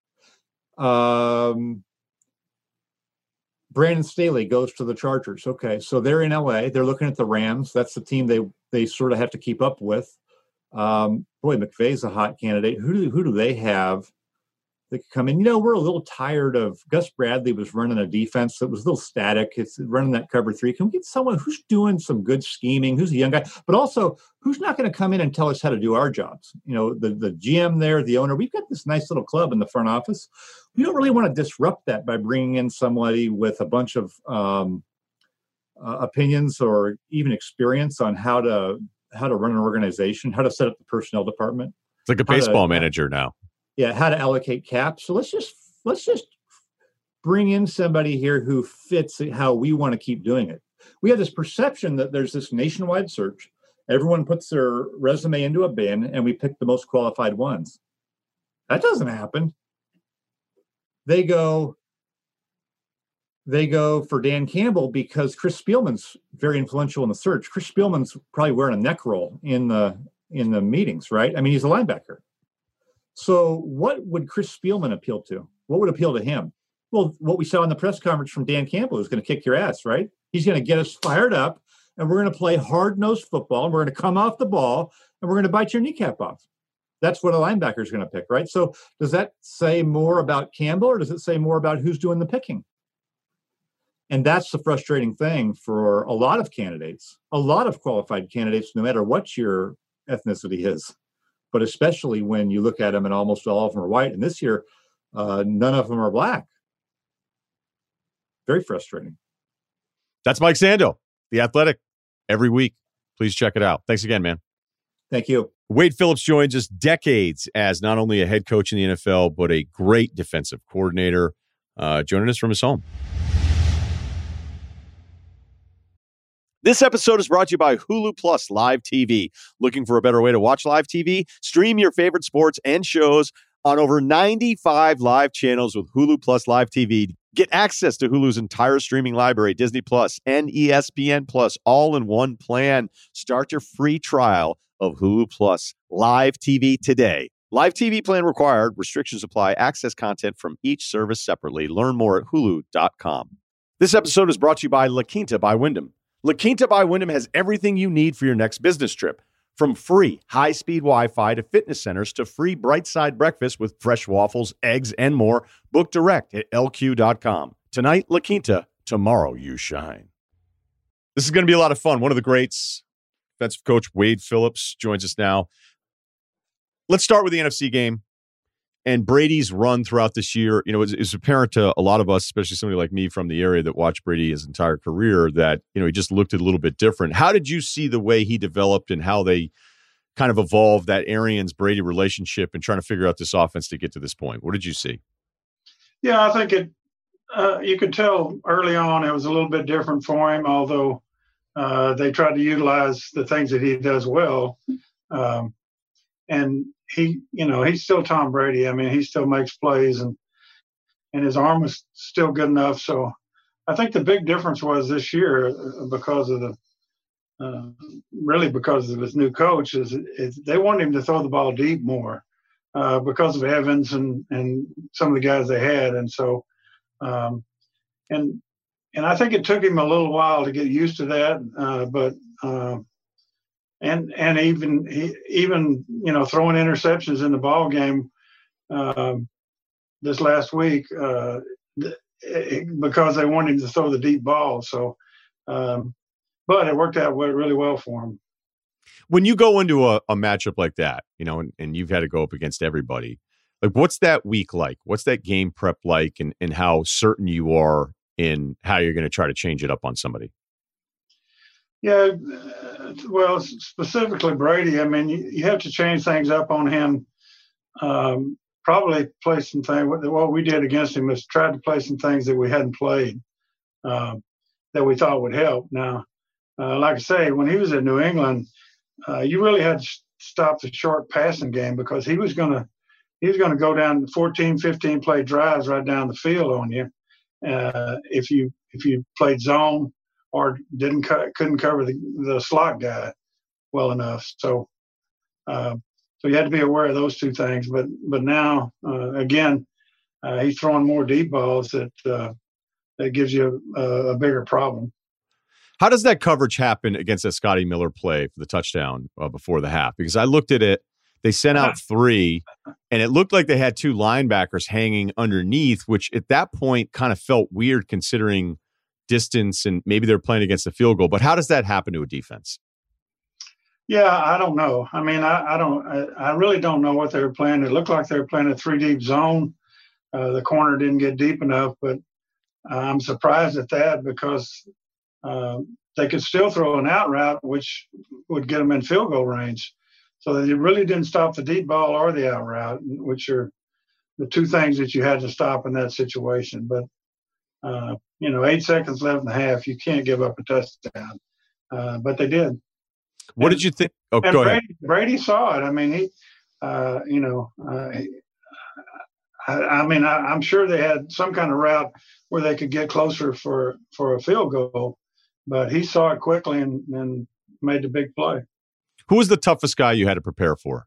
Um, Brandon Staley goes to the Chargers. Okay, so they're in L A. They're looking at the Rams. That's the team they they sort of have to keep up with. Um, boy, McVay's a hot candidate. Who do who do they have that could come in? You know, we're a little tired of Gus Bradley was running a defense that was a little static. It's running that cover three. Can we get someone who's doing some good scheming, who's a young guy, but also who's not going to come in and tell us how to do our jobs? You know, the, the G M there, the owner, we've got this nice little club in the front office. We don't really want to disrupt that by bringing in somebody with a bunch of um, uh, opinions or even experience on how to how to run an organization, how to set up the personnel department. It's like a baseball to, manager now. Yeah, how to allocate caps. So let's just let's just bring in somebody here who fits how we want to keep doing it. We have this perception that there's this nationwide search. Everyone puts their resume into a bin, and we pick the most qualified ones. That doesn't happen. They go, they go for Dan Campbell because Chris Spielman's very influential in the search. Chris Spielman's probably wearing a neck roll in the in the meetings, right? I mean, he's a linebacker. So what would Chris Spielman appeal to? What would appeal to him? Well, what we saw in the press conference from Dan Campbell is going to kick your ass, right? He's going to get us fired up, and we're going to play hard-nosed football, and we're going to come off the ball, and we're going to bite your kneecap off. That's what a linebacker is going to pick, right? So does that say more about Campbell, or does it say more about who's doing the picking? And that's the frustrating thing for a lot of candidates, a lot of qualified candidates, no matter what your ethnicity is, but especially when you look at them and almost all of them are white. And this year, uh, none of them are black. Very frustrating. That's Mike Sando, The Athletic, every week. Please check it out. Thanks again, man. Thank you. Wade Phillips joins us, decades as not only a head coach in the N F L, but a great defensive coordinator, uh, joining us from his home. This episode is brought to you by Hulu Plus Live T V. Looking for a better way to watch live T V? Stream your favorite sports and shows on over ninety-five live channels with Hulu Plus Live T V. Get access to Hulu's entire streaming library, Disney Plus and E S P N Plus, all in one plan. Start your free trial of Hulu Plus Live T V today. Live T V plan required. Restrictions apply. Access content from each service separately. Learn more at hulu dot com. This episode is brought to you by La Quinta by Wyndham. La Quinta by Wyndham has everything you need for your next business trip. From free high-speed Wi-Fi to fitness centers to free Brightside breakfast with fresh waffles, eggs, and more. Book direct at L Q dot com. Tonight, La Quinta. Tomorrow, you shine. This is going to be a lot of fun. One of the greats, defensive coach Wade Phillips, joins us now. Let's start with the N F C game and Brady's run throughout this year. You know, it's, it's apparent to a lot of us, especially somebody like me from the area that watched Brady his entire career, that, you know, he just looked a little bit different. How did you see the way he developed and how they kind of evolved that Arians-Brady relationship and trying to figure out this offense to get to this point? What did you see? Yeah, I think it, uh, you could tell early on it was a little bit different for him, although uh, they tried to utilize the things that he does well. Um, and he, you know, he's still Tom Brady. I mean, he still makes plays, and and his arm was still good enough. So I think the big difference was this year, because of the, uh, really because of his new coach, is, is they want him to throw the ball deep more uh, because of Evans and, and some of the guys they had. And so, um, and and I think it took him a little while to get used to that, uh, but uh, And and even even you know throwing interceptions in the ball game um, this last week uh, it, because they wanted him to throw the deep ball. So, um, but it worked out really well for him. When you go into a, a matchup like that, you know, and, and you've had to go up against everybody, like what's that week like? What's that game prep like, and and how certain you are in how you're going to try to change it up on somebody? Yeah, well, specifically Brady, I mean, you, you have to change things up on him. Um, probably play some things. What we did against him is try to play some things that we hadn't played uh, that we thought would help. Now, uh, like I say, when he was in New England, uh, you really had to stop the short passing game because he was going to he was going to go down fourteen, fifteen play drives right down the field on you uh, if you if you played zone or didn't co- couldn't cover the, the slot guy well enough. So, uh, so you had to be aware of those two things. But but now uh, again, uh, he's throwing more deep balls that uh, that gives you a, a bigger problem. How does that coverage happen against that Scotty Miller play for the touchdown uh, before the half? Because I looked at it, they sent out three, and it looked like they had two linebackers hanging underneath, which at that point kind of felt weird considering distance and maybe they're playing against the field goal. But how does that happen to a defense? Yeah, I don't know. I mean, I, I don't. I, I really don't know what they were playing. It looked like they were playing a three deep zone. Uh, the corner didn't get deep enough, but uh, I'm surprised at that because uh, they could still throw an out route, which would get them in field goal range. So they really didn't stop the deep ball or the out route, which are the two things that you had to stop in that situation. But uh, you know, eight seconds left in the half, you can't give up a touchdown. Uh, but they did. What and, did you think? Oh, and go Brady, ahead. Brady saw it. I mean, he, uh, you know, uh, he, I, I mean, I, I'm sure they had some kind of route where they could get closer for, for a field goal, but he saw it quickly and, and made the big play. Who was the toughest guy you had to prepare for?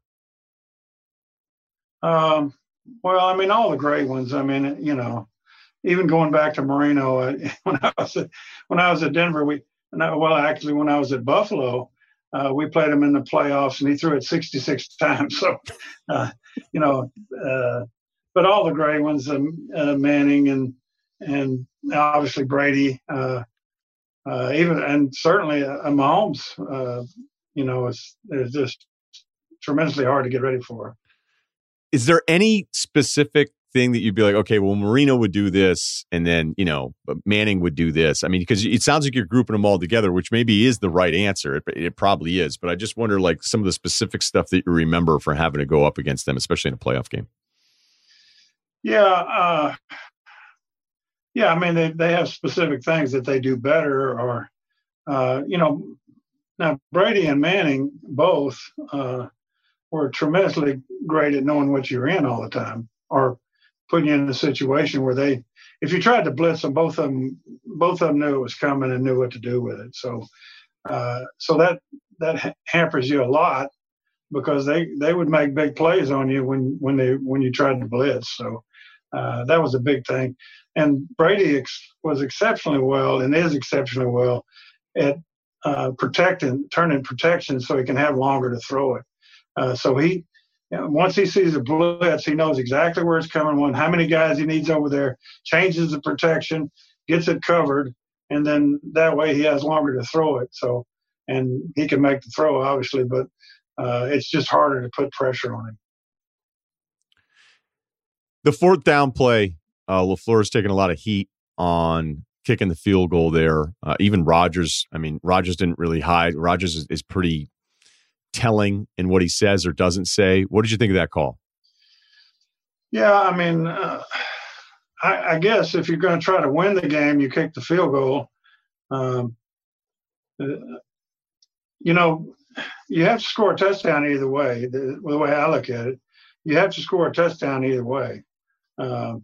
Um, well, I mean, all the great ones. I mean, you know, even going back to Marino, uh, when I was at, when I was at Denver, we well, actually, when I was at Buffalo, uh, we played him in the playoffs, and he threw it sixty-six times. So, uh, you know, uh, but all the great ones, um, uh, Manning and and obviously Brady, uh, uh, even and certainly uh, Mahomes. Uh, you know, it's it's just tremendously hard to get ready for. Is there any specific thing that you'd be like, okay, well, Marino would do this, and then, you know, Manning would do this? I mean, because it sounds like you're grouping them all together, which maybe is the right answer. It, it probably is. But I just wonder, like, some of the specific stuff that you remember for having to go up against them, especially in a playoff game. Yeah. Uh, yeah, I mean, they, they have specific things that they do better or, uh, you know, now Brady and Manning both uh, were tremendously great at knowing what you're in all the time, or putting you in a situation where they, if you tried to blitz them, both of them, both of them knew it was coming and knew what to do with it. So, uh, so that that hampers you a lot because they, they would make big plays on you when when they when you tried to blitz. So uh, that was a big thing. And Brady ex- was exceptionally well and is exceptionally well at uh, protecting, turning protection so he can have longer to throw it. Uh, so he, you know, once he sees a blitz, he knows exactly where it's coming, one, how many guys he needs over there, changes the protection, gets it covered, and then that way he has longer to throw it. So, and he can make the throw, obviously, but uh, it's just harder to put pressure on him. The fourth down play, uh, LaFleur's taking a lot of heat on kicking the field goal there. Uh, even Rodgers, I mean, Rodgers didn't really hide. Rodgers is, is pretty telling in what he says or doesn't say. What did you think of that call? Yeah, I mean, uh, I, I guess if you're going to try to win the game, you kick the field goal. Um, uh, you know, you have to score a touchdown either way. The, the way I look at it, you have to score a touchdown either way. Uh,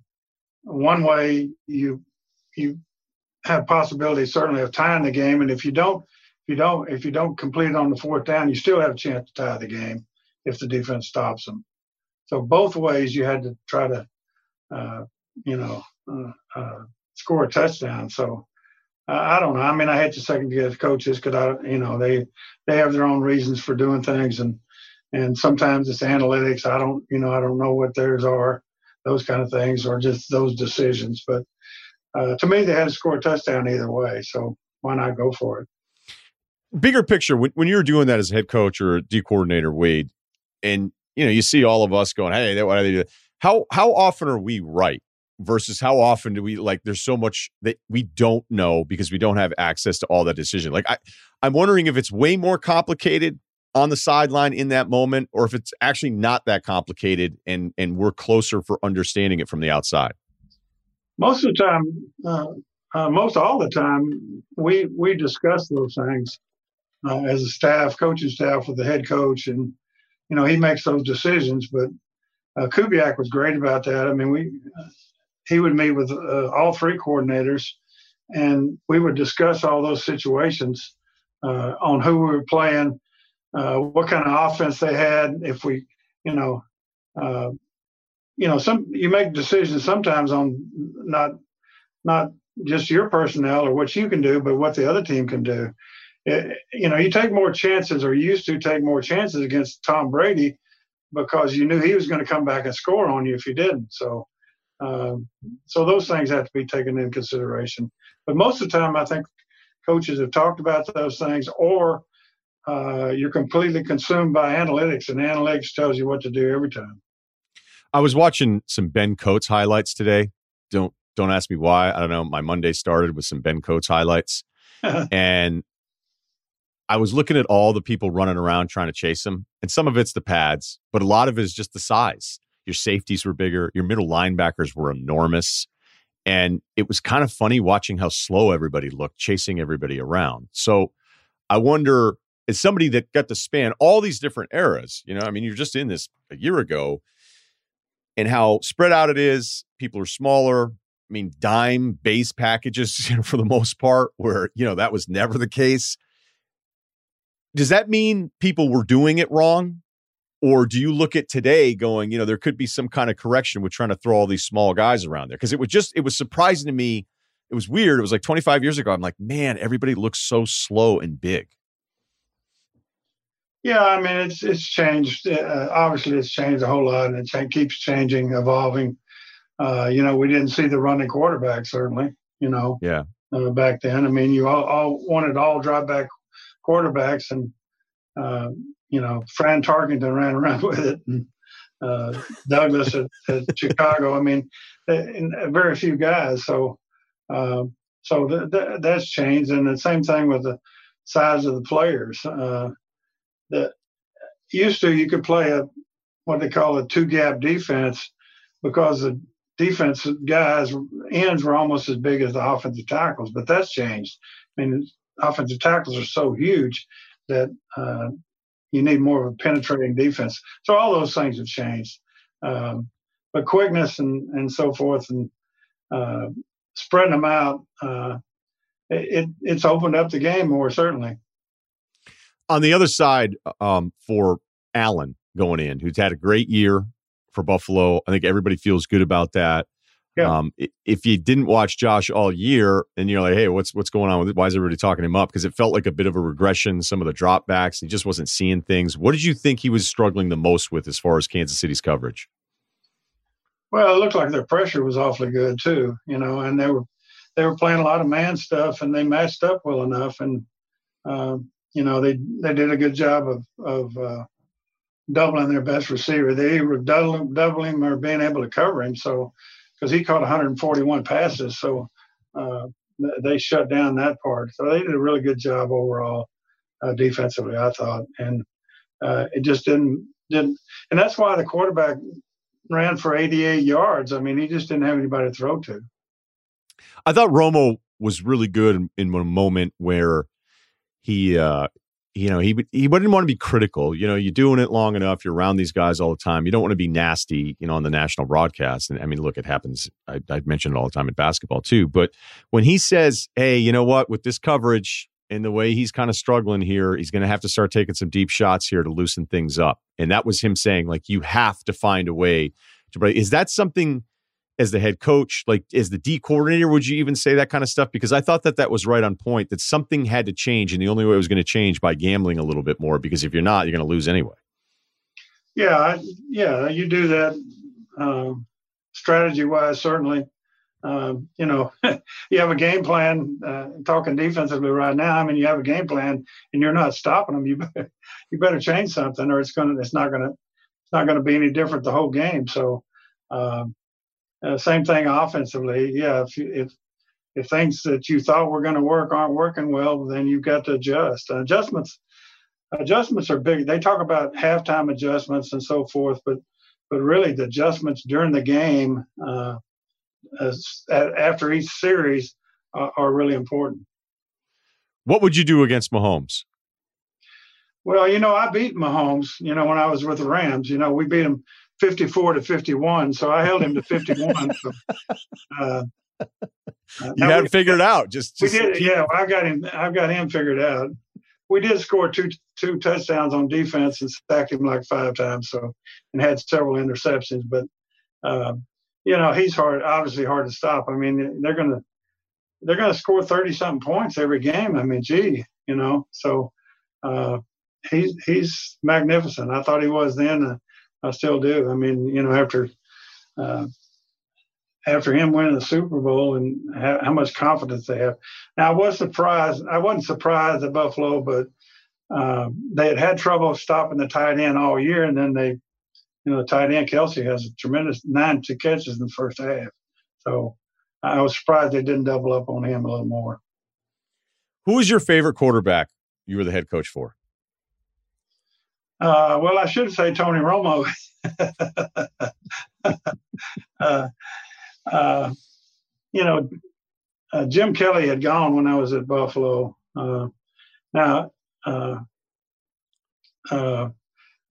one way you you have possibility certainly of tying the game, and if you don't, if you don't, if you don't complete it on the fourth down, you still have a chance to tie the game if the defense stops them. So both ways you had to try to, uh, you know, uh, uh, score a touchdown. So uh, I don't know. I mean, I hate to second guess coaches because I, you know, they they have their own reasons for doing things, and and sometimes it's analytics. I don't, you know, I don't know what theirs are, those kind of things, or just those decisions. But uh, to me, they had to score a touchdown either way. So why not go for it? Bigger picture, when, when you're doing that as a head coach or a D coordinator, Wade, and you know you see all of us going, "Hey, why do they do that?" How how often are we right versus how often do we like? There's so much that we don't know because we don't have access to all that decision. Like I, I'm wondering if it's way more complicated on the sideline in that moment, or if it's actually not that complicated, and and we're closer for understanding it from the outside. Most of the time, uh, uh, most all the time, we we discuss those things. Uh, as a staff, coaching staff with the head coach, and you know he makes those decisions. But uh, Kubiak was great about that. I mean, we uh, he would meet with uh, all three coordinators, and we would discuss all those situations uh, on who we were playing, uh, what kind of offense they had. If we, you know, uh, you know, some you make decisions sometimes on not not just your personnel or what you can do, but what the other team can do. It, you know, you take more chances, or you used to take more chances against Tom Brady because you knew he was going to come back and score on you if you didn't. So, um, so those things have to be taken into consideration. But most of the time, I think coaches have talked about those things, or uh, you're completely consumed by analytics, and analytics tells you what to do every time. I was watching some Ben Coates highlights today. Don't don't ask me why. I don't know. My Monday started with some Ben Coates highlights, and I was looking at all the people running around trying to chase him, and some of it's the pads, but a lot of it is just the size. Your safeties were bigger. Your middle linebackers were enormous. And it was kind of funny watching how slow everybody looked, chasing everybody around. So I wonder, as somebody that got to span all these different eras, you know, I mean, you're just in this a year ago, and how spread out it is. People are smaller. I mean, dime base packages, you know, for the most part, where, you know, that was never the case. Does that mean people were doing it wrong? Or do you look at today going, you know, there could be some kind of correction with trying to throw all these small guys around there? Because it was just, it was surprising to me. It was weird. It was like twenty-five years ago. I'm like, man, everybody looks so slow and big. Yeah, I mean, it's it's changed. Uh, obviously, it's changed a whole lot, and it ch- keeps changing, evolving. Uh, you know, we didn't see the running quarterback, certainly, you know, yeah. uh, back then. I mean, you all, all wanted all drop back quarterbacks, and, uh, you know, Fran Tarkenton ran around with it, and uh, Douglas at, at Chicago. I mean, and very few guys. So, uh, so th- th- that's changed. And the same thing with the size of the players. Uh, that used to, you could play a, what they call a two gap defense, because the defense guys, ends were almost as big as the offensive tackles, but that's changed. I mean, offensive tackles are so huge that uh, you need more of a penetrating defense. So all those things have changed. Um, but quickness and, and so forth, and uh, spreading them out, uh, it, it's opened up the game more, certainly. On the other side, um, for Allen going in, who's had a great year for Buffalo, I think everybody feels good about that. Yeah. Um, if you didn't watch Josh all year and you're like, hey, what's what's going on with it? Why is everybody talking him up? Because it felt like a bit of a regression, some of the dropbacks. He just wasn't seeing things. What did you think he was struggling the most with as far as Kansas City's coverage? Well, it looked like their pressure was awfully good too, you know, and they were they were playing a lot of man stuff, and they matched up well enough, and um, you know, they they did a good job of of uh, doubling their best receiver. They were doubling, doubling him or being able to cover him. So, because he caught one hundred forty-one passes, so uh, they shut down that part. So they did a really good job overall uh, defensively, I thought, and uh, it just didn't didn't. And that's why the quarterback ran for eighty-eight yards. I mean, he just didn't have anybody to throw to. I thought Romo was really good in, in a moment where he, uh, you know, he he wouldn't want to be critical. You know, you're doing it long enough. You're around these guys all the time. You don't want to be nasty, you know, on the national broadcast. And I mean, look, it happens. I, I mention it all the time in basketball too. But when he says, hey, you know what, with this coverage and the way he's kind of struggling here, he's going to have to start taking some deep shots here to loosen things up. And that was him saying, like, you have to find a way to break. Is that something as the head coach, like as the D coordinator, would you even say that kind of stuff? Because I thought that that was right on point, that something had to change. And the only way it was going to change by gambling a little bit more, because if you're not, you're going to lose anyway. Yeah. I, yeah. You do that um, strategy wise, certainly. Um, you know, you have a game plan, uh, talking defensively right now. I mean, you have a game plan and you're not stopping them. You better, you better change something, or it's going to, it's not going to, it's not going to be any different the whole game. So, um, Uh, same thing offensively. Yeah, if, if if things that you thought were going to work aren't working well, then you've got to adjust. Uh, adjustments adjustments are big. They talk about halftime adjustments and so forth, but but really the adjustments during the game, uh, as, after each series, uh, are really important. What would you do against Mahomes? Well, you know, I beat Mahomes, you know, when I was with the Rams. You know, we beat him fifty-four to fifty-one, so I held him to fifty-one. So, uh, you hadn't figured it out. Just, just we did, keep... yeah. I got him. I've got him figured out. We did score two two touchdowns on defense and sacked him like five times. So, and had several interceptions. But uh, you know, he's hard. Obviously, hard to stop. I mean, they're gonna they're gonna score thirty something points every game. I mean, gee, you know. So uh, he's he's magnificent. I thought he was then. Uh, I still do. I mean, you know, after uh, after him winning the Super Bowl and ha- how much confidence they have. Now, I was surprised. I wasn't surprised at Buffalo, but uh, they had had trouble stopping the tight end all year, and then they, you know, the tight end Kelsey has a tremendous nine two catches in the first half. So I was surprised they didn't double up on him a little more. Who was your favorite quarterback you were the head coach for? Uh, well, I should say Tony Romo. uh, uh, you know, uh, Jim Kelly had gone when I was at Buffalo. Uh, now, uh, uh,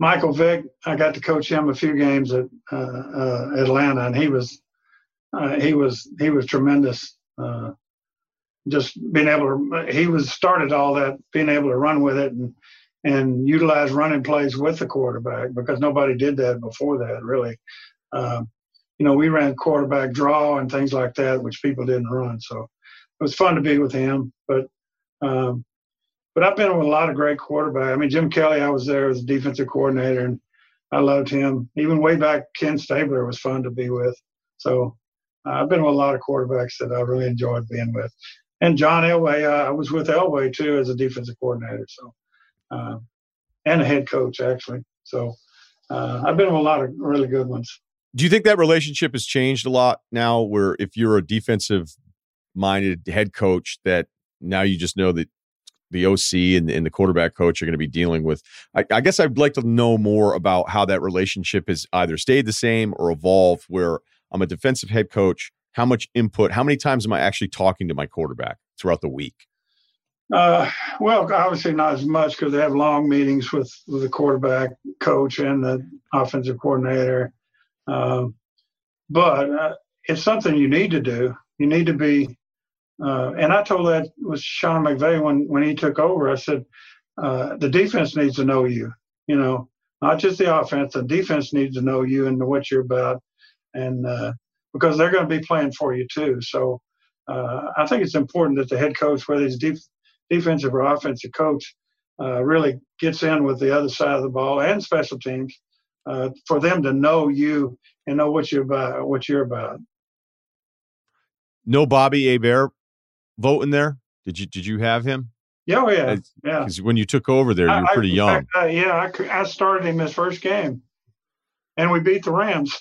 Michael Vick, I got to coach him a few games at uh, uh, Atlanta, and he was uh, he was he was tremendous. Uh, just being able to, he was started all that, being able to run with it and and utilize running plays with the quarterback, because nobody did that before that, really. Um, you know, we ran quarterback draw and things like that, which people didn't run. So it was fun to be with him. But um, but I've been with a lot of great quarterbacks. I mean, Jim Kelly, I was there as a defensive coordinator, and I loved him. Even way back, Ken Stabler was fun to be with. So uh, I've been with a lot of quarterbacks that I really enjoyed being with. And John Elway, uh, I was with Elway, too, as a defensive coordinator. So uh, and a head coach, actually. So uh, I've been with a lot of really good ones. Do you think that relationship has changed a lot now, where if you're a defensive-minded head coach, that now you just know that the O C and, and the quarterback coach are going to be dealing with? I, I guess I'd like to know more about how that relationship has either stayed the same or evolved, where I'm a defensive head coach. How much input, how many times am I actually talking to my quarterback throughout the week? Uh, well, obviously not as much, because they have long meetings with, with the quarterback coach and the offensive coordinator. Um, but uh, it's something you need to do. You need to be, uh, and I told that with Sean McVay when, when he took over. I said, uh, the defense needs to know you, you know, not just the offense. The defense needs to know you and what you're about. And uh, because they're going to be playing for you too. So uh, I think it's important that the head coach, whether he's def- defensive or offensive coach, uh, really gets in with the other side of the ball and special teams, uh, for them to know you and know what you're about. What you're about. No Bobby Hebert vote in there? Did you did you have him? Yeah, oh yeah, yeah. Because when you took over there, you were pretty I, young. fact, uh, yeah, I, I started him his first game, and we beat the Rams.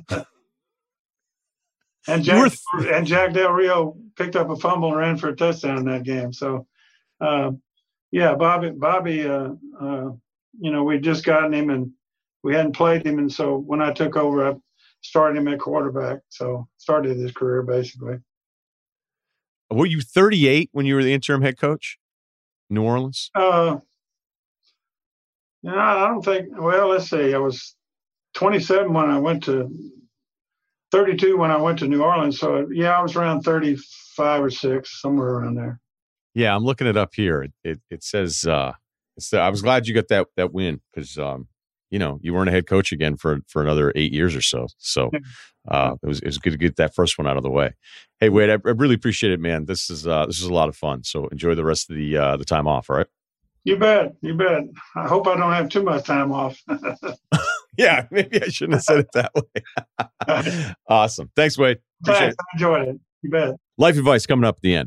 And Jack th- and Jack Del Rio picked up a fumble and ran for a touchdown in that game. So, uh, yeah, Bobby, Bobby, uh, uh, you know, we'd just gotten him and we hadn't played him, and so when I took over, I started him at quarterback. So started his career basically. Were you thirty-eight when you were the interim head coach, New Orleans? Uh, you know, I don't think. Well, let's see. I was twenty-seven when I went to. thirty-two when I went to New Orleans. So, yeah, I was around thirty-five or six, somewhere around there. Yeah, I'm looking it up here. It it, it says, uh, it's, uh, I was glad you got that that win, because, um, you know, you weren't a head coach again for for another eight years or so. So uh, it was it was good to get that first one out of the way. Hey, Wade, I, I really appreciate it, man. This is uh, this is a lot of fun. So enjoy the rest of the uh, the time off, all right? You bet. You bet. I hope I don't have too much time off. Yeah, maybe I shouldn't have said it that way. Awesome. Thanks, Wade. Appreciate Thanks. it. I enjoyed it. You bet. Life advice coming up at the end.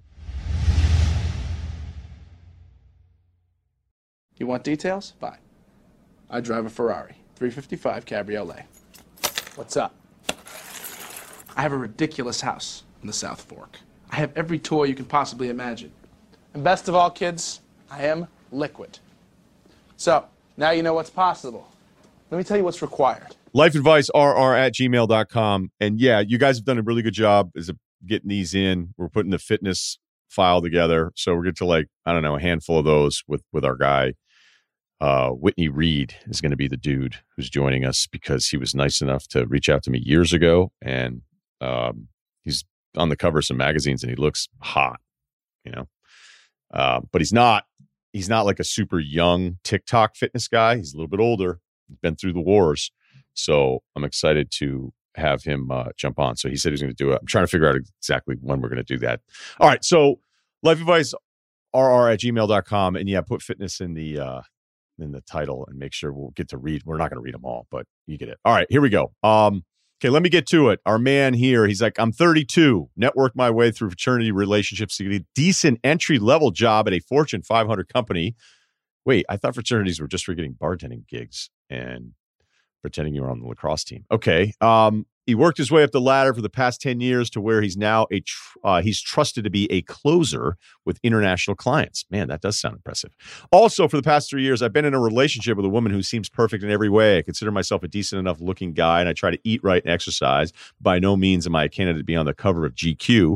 You want details? Fine. I drive a Ferrari, three fifty-five Cabriolet. What's up? I have a ridiculous house in the South Fork. I have every toy you can possibly imagine. And best of all, kids, I am liquid. So, now you know what's possible. Let me tell you what's required. Life advice, R R at gmail dot com. And yeah, you guys have done a really good job as of getting these in. We're putting the fitness file together. So we're getting to, like, I don't know, a handful of those with, with our guy. Uh, Whitney Reed is going to be the dude who's joining us, because he was nice enough to reach out to me years ago. And um, he's on the cover of some magazines and he looks hot, you know. Uh, but he's not, he's not like a super young TikTok fitness guy. He's a little bit older. He's been through the wars. So I'm excited to have him uh, jump on. So he said he's going to do it. I'm trying to figure out exactly when we're going to do that. All right. So life advice, R R at gmail dot com. And yeah, put fitness in the, uh, in the title and make sure we'll get to read. We're not going to read them all, but you get it. All right, here we go. Um, okay, let me get to it. Our man here, he's like, I'm thirty-two, networked my way through fraternity relationships to get a decent entry-level job at a Fortune five hundred company. Wait, I thought fraternities were just for getting bartending gigs and pretending you were on the lacrosse team. Okay. Um, he worked his way up the ladder for the past ten years to where he's now a, tr- uh, he's trusted to be a closer with international clients. Man, that does sound impressive. Also, for the past three years, I've been in a relationship with a woman who seems perfect in every way. I consider myself a decent enough looking guy, and I try to eat right and exercise. By no means am I a candidate to be on the cover of G Q.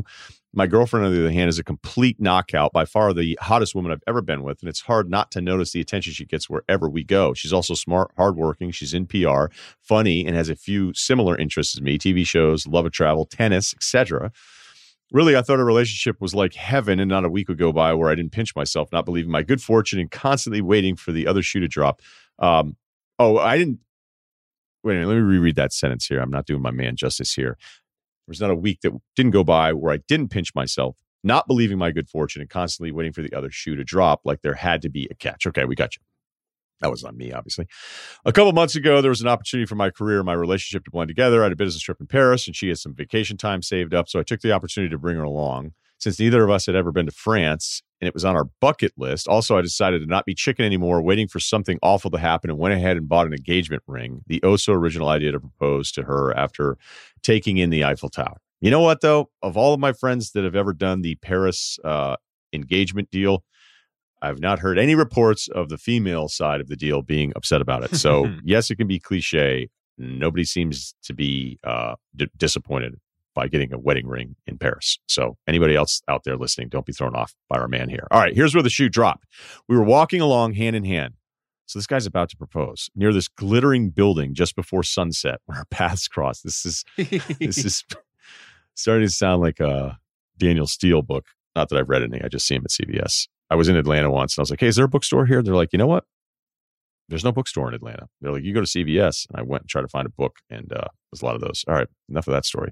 My girlfriend, on the other hand, is a complete knockout, by far the hottest woman I've ever been with, and it's hard not to notice the attention she gets wherever we go. She's also smart, hardworking. She's in P R, funny, and has a few similar interests as me: T V shows, love of travel, tennis, et cetera. Really, I thought our relationship was like heaven, and not a week would go by where I didn't pinch myself, not believing my good fortune and constantly waiting for the other shoe to drop. Um, oh, I didn't. Wait a minute. Let me reread that sentence here. I'm not doing my man justice here. There was not a week that didn't go by where I didn't pinch myself, not believing my good fortune and constantly waiting for the other shoe to drop, like there had to be a catch. Okay, we got you. That was on me, obviously. A couple months ago, there was an opportunity for my career and my relationship to blend together. I had a business trip in Paris, and she had some vacation time saved up, so I took the opportunity to bring her along. Since neither of us had ever been to France, and it was on our bucket list, also I decided to not be chicken anymore, waiting for something awful to happen, and went ahead and bought an engagement ring, the oh-so-original idea to propose to her after taking in the Eiffel Tower. You know what, though? Of all of my friends that have ever done the Paris uh, engagement deal, I've not heard any reports of the female side of the deal being upset about it. So, yes, it can be cliche. Nobody seems to be uh, d- disappointed by getting a wedding ring in Paris. So anybody else out there listening, don't be thrown off by our man here. All right, here's where the shoe dropped. We were walking along hand in hand. So this guy's about to propose near this glittering building just before sunset where our paths crossed. This is this is starting to sound like a Daniel Steele book. Not that I've read any. I just see him at C V S. I was in Atlanta once and I was like, hey, is there a bookstore here? They're like, you know what? There's no bookstore in Atlanta. They're like, you go to C V S. And I went and tried to find a book, and uh, there's a lot of those. All right, enough of that story.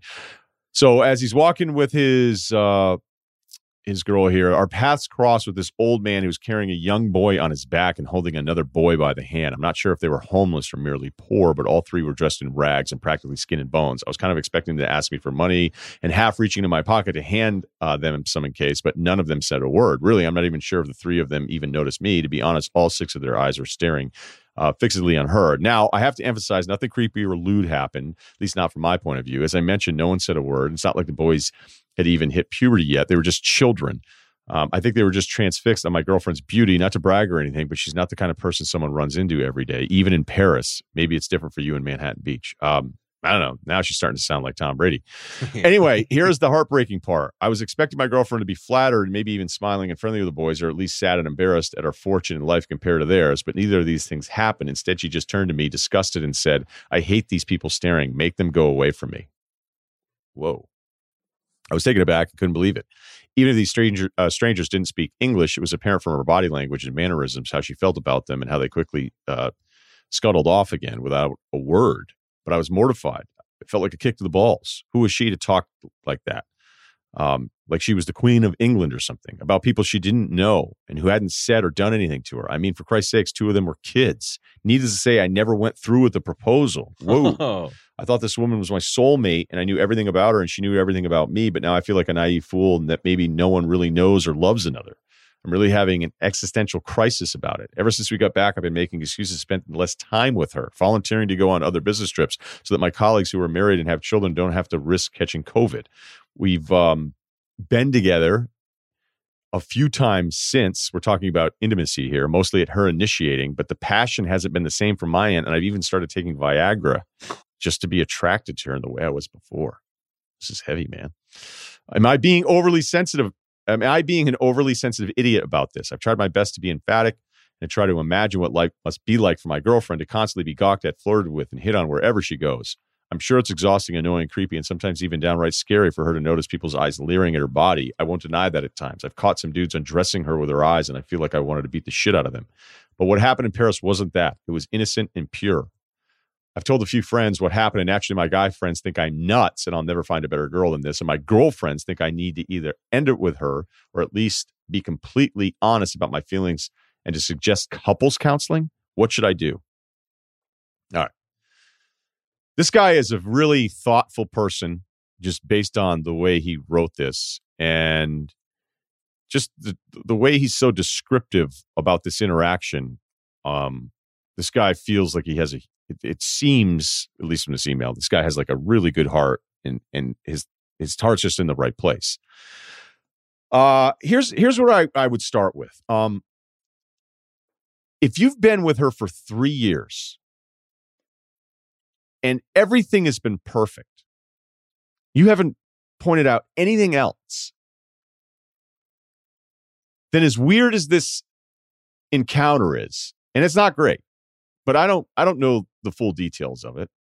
So as he's walking with his uh, his girl here, our paths crossed with this old man who was carrying a young boy on his back and holding another boy by the hand. I'm not sure if they were homeless or merely poor, but all three were dressed in rags and practically skin and bones. I was kind of expecting them to ask me for money and half reaching into my pocket to hand uh, them some in case, but none of them said a word. Really, I'm not even sure if the three of them even noticed me. To be honest, all six of their eyes were staring Uh, fixedly on her. Now, I have to emphasize nothing creepy or lewd happened, at least not from my point of view. As I mentioned, no one said a word. It's not like the boys had even hit puberty yet. They were just children. Um, I think they were just transfixed on my girlfriend's beauty, not to brag or anything, but she's not the kind of person someone runs into every day, even in Paris. Maybe it's different for you in Manhattan Beach. Um, I don't know. Now she's starting to sound like Tom Brady. Anyway, here's the heartbreaking part. I was expecting my girlfriend to be flattered, maybe even smiling and friendly with the boys, or at least sad and embarrassed at our fortune in life compared to theirs. But neither of these things happened. Instead, she just turned to me, disgusted, and said, I hate these people staring. Make them go away from me. Whoa. I was taken aback. I couldn't believe it. Even if these stranger, uh, strangers didn't speak English, it was apparent from her body language and mannerisms how she felt about them and how they quickly uh, scuttled off again without a word. But I was mortified. It felt like a kick to the balls. Who was she to talk like that? Um, like she was the Queen of England or something, about people she didn't know and who hadn't said or done anything to her. I mean, for Christ's sakes, two of them were kids. Needless to say, I never went through with the proposal. Whoa. Oh. I thought this woman was my soulmate and I knew everything about her and she knew everything about me. But now I feel like a naive fool and that maybe no one really knows or loves another. I'm really having an existential crisis about it. Ever since we got back, I've been making excuses to spend less time with her, volunteering to go on other business trips so that my colleagues who are married and have children don't have to risk catching COVID. We've um, been together a few times since. We're talking about intimacy here, mostly at her initiating, but the passion hasn't been the same from my end. And I've even started taking Viagra just to be attracted to her in the way I was before. This is heavy, man. Am I being overly sensitive? Am I being an overly sensitive idiot about this? I've tried my best to be emphatic and try to imagine what life must be like for my girlfriend to constantly be gawked at, flirted with, and hit on wherever she goes. I'm sure it's exhausting, annoying, creepy, and sometimes even downright scary for her to notice people's eyes leering at her body. I won't deny that at times. I've caught some dudes undressing her with their eyes, and I feel like I wanted to beat the shit out of them. But what happened in Paris wasn't that. It was innocent and pure. I've told a few friends what happened, and actually my guy friends think I'm nuts and I'll never find a better girl than this. And my girlfriends think I need to either end it with her or at least be completely honest about my feelings and to suggest couples counseling. What should I do? All right. This guy is a really thoughtful person just based on the way he wrote this and just the, the way he's so descriptive about this interaction. Um, this guy feels like he has a It, it seems, at least from this email, this guy has like a really good heart and and his his heart's just in the right place. Uh, here's here's what I, I would start with. Um, if you've been with her for three years and everything has been perfect, you haven't pointed out anything else then as weird as this encounter is, and it's not great, but I don't I don't know the full details of it.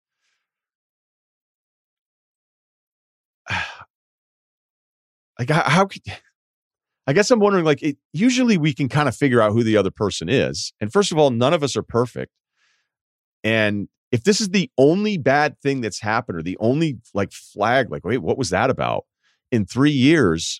Like how, how could I guess I'm wondering, like, it, usually we can kind of figure out who the other person is. And first of all, none of us are perfect. And if this is the only bad thing that's happened or the only like flag, like, wait, what was that about in three years?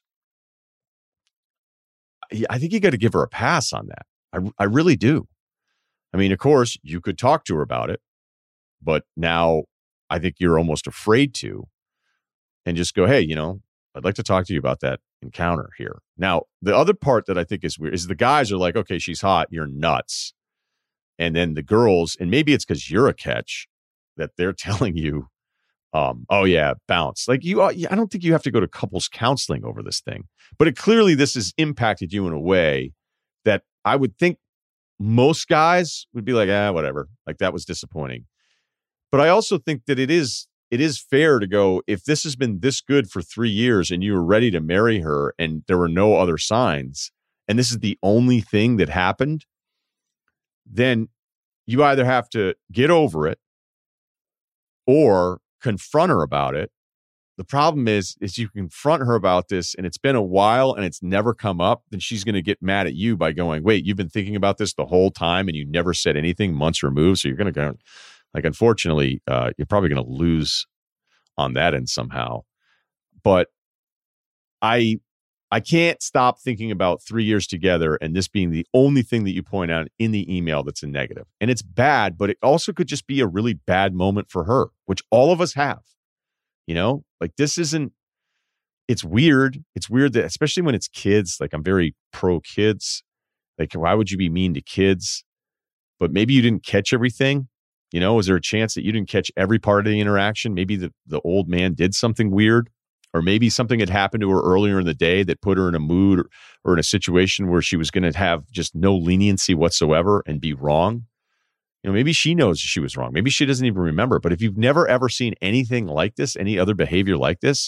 I think you got to give her a pass on that. I, I really do. I mean, of course, you could talk to her about it, but now I think you're almost afraid to and just go, hey, you know, I'd like to talk to you about that encounter here. Now, the other part that I think is weird is the guys are like, okay, she's hot, you're nuts. And then the girls, and maybe it's because you're a catch, that they're telling you, um, oh yeah, bounce. Like you, I don't think you have to go to couples counseling over this thing, but it clearly this has impacted you in a way that I would think most guys would be like, ah, whatever. Like that was disappointing. But I also think that it is, it is fair to go, if this has been this good for three years and you were ready to marry her and there were no other signs, and this is the only thing that happened, then you either have to get over it or confront her about it. The problem is, is you confront her about this and it's been a while and it's never come up, then she's going to get mad at you by going, wait, you've been thinking about this the whole time and you never said anything, months removed. So you're going to go, like, unfortunately, uh, you're probably going to lose on that end somehow. But I, I can't stop thinking about three years together and this being the only thing that you point out in the email that's a negative. And it's bad, but it also could just be a really bad moment for her, which all of us have. You know, like this isn't, it's weird. It's weird that, especially when it's kids, like I'm very pro kids. Like, why would you be mean to kids? But maybe you didn't catch everything. You know, is there a chance that you didn't catch every part of the interaction? Maybe the, the old man did something weird, or maybe something had happened to her earlier in the day that put her in a mood or, or in a situation where she was going to have just no leniency whatsoever and be wrong. You know, maybe she knows she was wrong. Maybe she doesn't even remember. But if you've never, ever seen anything like this, any other behavior like this,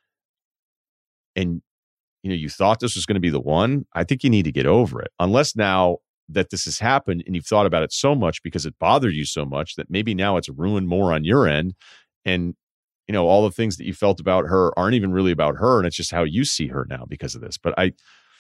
and, you know, you thought this was going to be the one, I think you need to get over it. Unless now that this has happened and you've thought about it so much because it bothered you so much that maybe now it's ruined more on your end. And, you know, all the things that you felt about her aren't even really about her. And it's just how you see her now because of this. But I,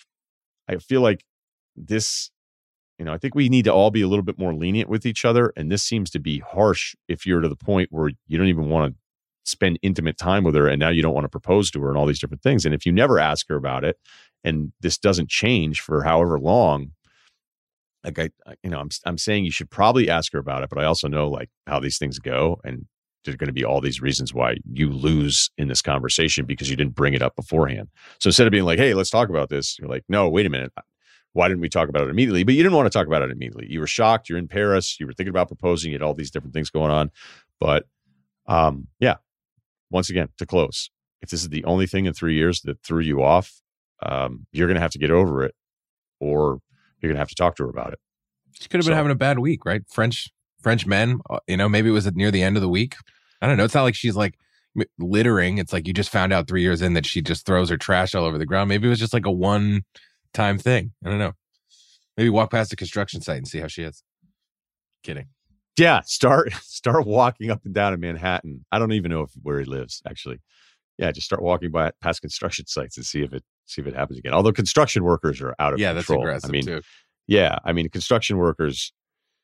I feel like this, you know, I think we need to all be a little bit more lenient with each other. And this seems to be harsh if you're to the point where you don't even want to spend intimate time with her. And now you don't want to propose to her and all these different things. And if you never ask her about it and this doesn't change for however long, like I, you know, I'm, I'm saying you should probably ask her about it, but I also know like how these things go. And there's going to be all these reasons why you lose in this conversation because you didn't bring it up beforehand. So instead of being like, hey, let's talk about this, you're like, no, wait a minute. Why didn't we talk about it immediately? But you didn't want to talk about it immediately. You were shocked. You're in Paris. You were thinking about proposing. You had all these different things going on. But um, yeah, once again, to close, if this is the only thing in three years that threw you off, um, you're going to have to get over it, or you're going to have to talk to her about it. She could have been so, having a bad week, right? French French men, you know, maybe it was near the end of the week. I don't know. It's not like she's like littering. It's like you just found out three years in that she just throws her trash all over the ground. Maybe it was just like a one time thing. I don't know. Maybe walk past the construction site and see how she is. Kidding. Yeah, start start walking up and down in Manhattan. I don't even know if where he lives, actually. Yeah, just start walking by past construction sites and see if it see if it happens again. Although construction workers are out of yeah, control. Yeah, that's aggressive I mean, too. Yeah, I mean, construction workers.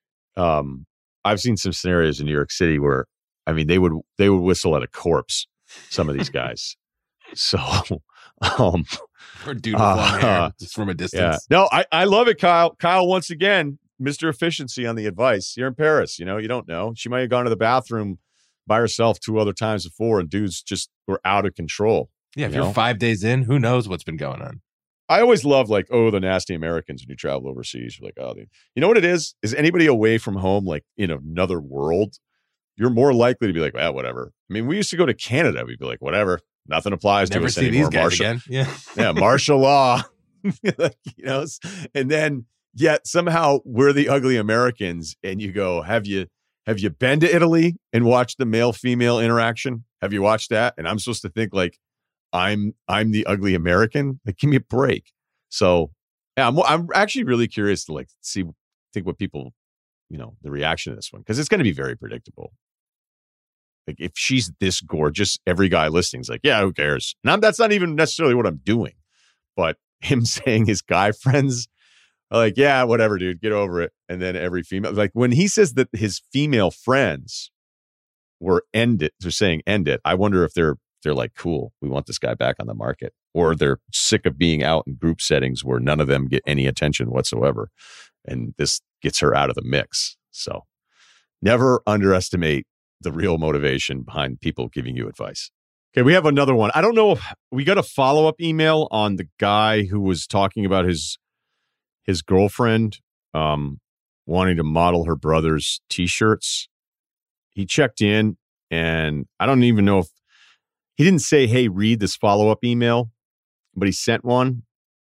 Um, I've seen some scenarios in New York City where, I mean, they would they would whistle at a corpse. Some of these guys. So, um, or dude with long uh, hair, just from a distance. Yeah. No, I I love it, Kyle. Kyle, once again, Mister Efficiency on the advice. You're in Paris, you know, you don't know. She might have gone to the bathroom by herself two other times before, and dudes just were out of control. Yeah, if you you're know? five days in, who knows what's been going on? I always love like, oh, the nasty Americans when you travel overseas. You're like, oh, they, you know what it is? Is anybody away from home, like in another world, you're more likely to be like, well, whatever. I mean, we used to go to Canada. We'd be like, whatever, nothing applies Never to us see anymore. These guys martial, again. Yeah, yeah, martial law. Like, you know, and then yet somehow we're the ugly Americans, and you go, have you have you been to Italy and watched the male female interaction? Have you watched that? And I'm supposed to think like I'm I'm the ugly American. Like, give me a break. So Yeah, I'm, I'm actually really curious to like see, think what people, you know, the reaction to this one, because it's going to be very predictable. Like if she's this gorgeous, every guy listening's like, yeah, who cares? And I'm, that's not even necessarily what I'm doing, but him saying his guy friends are like, yeah, whatever, dude, get over it. And then every female, like when he says that his female friends were end it, they're saying end it. I wonder if they're they're like, cool, we want this guy back on the market, or they're sick of being out in group settings where none of them get any attention whatsoever, and this gets her out of the mix. So never underestimate the real motivation behind people giving you advice. Okay, we have another one. I don't know if we got a follow-up email on the guy who was talking about his his girlfriend um, wanting to model her brother's T-shirts. He checked in, and I don't even know if he didn't say, hey, read this follow-up email, but he sent one.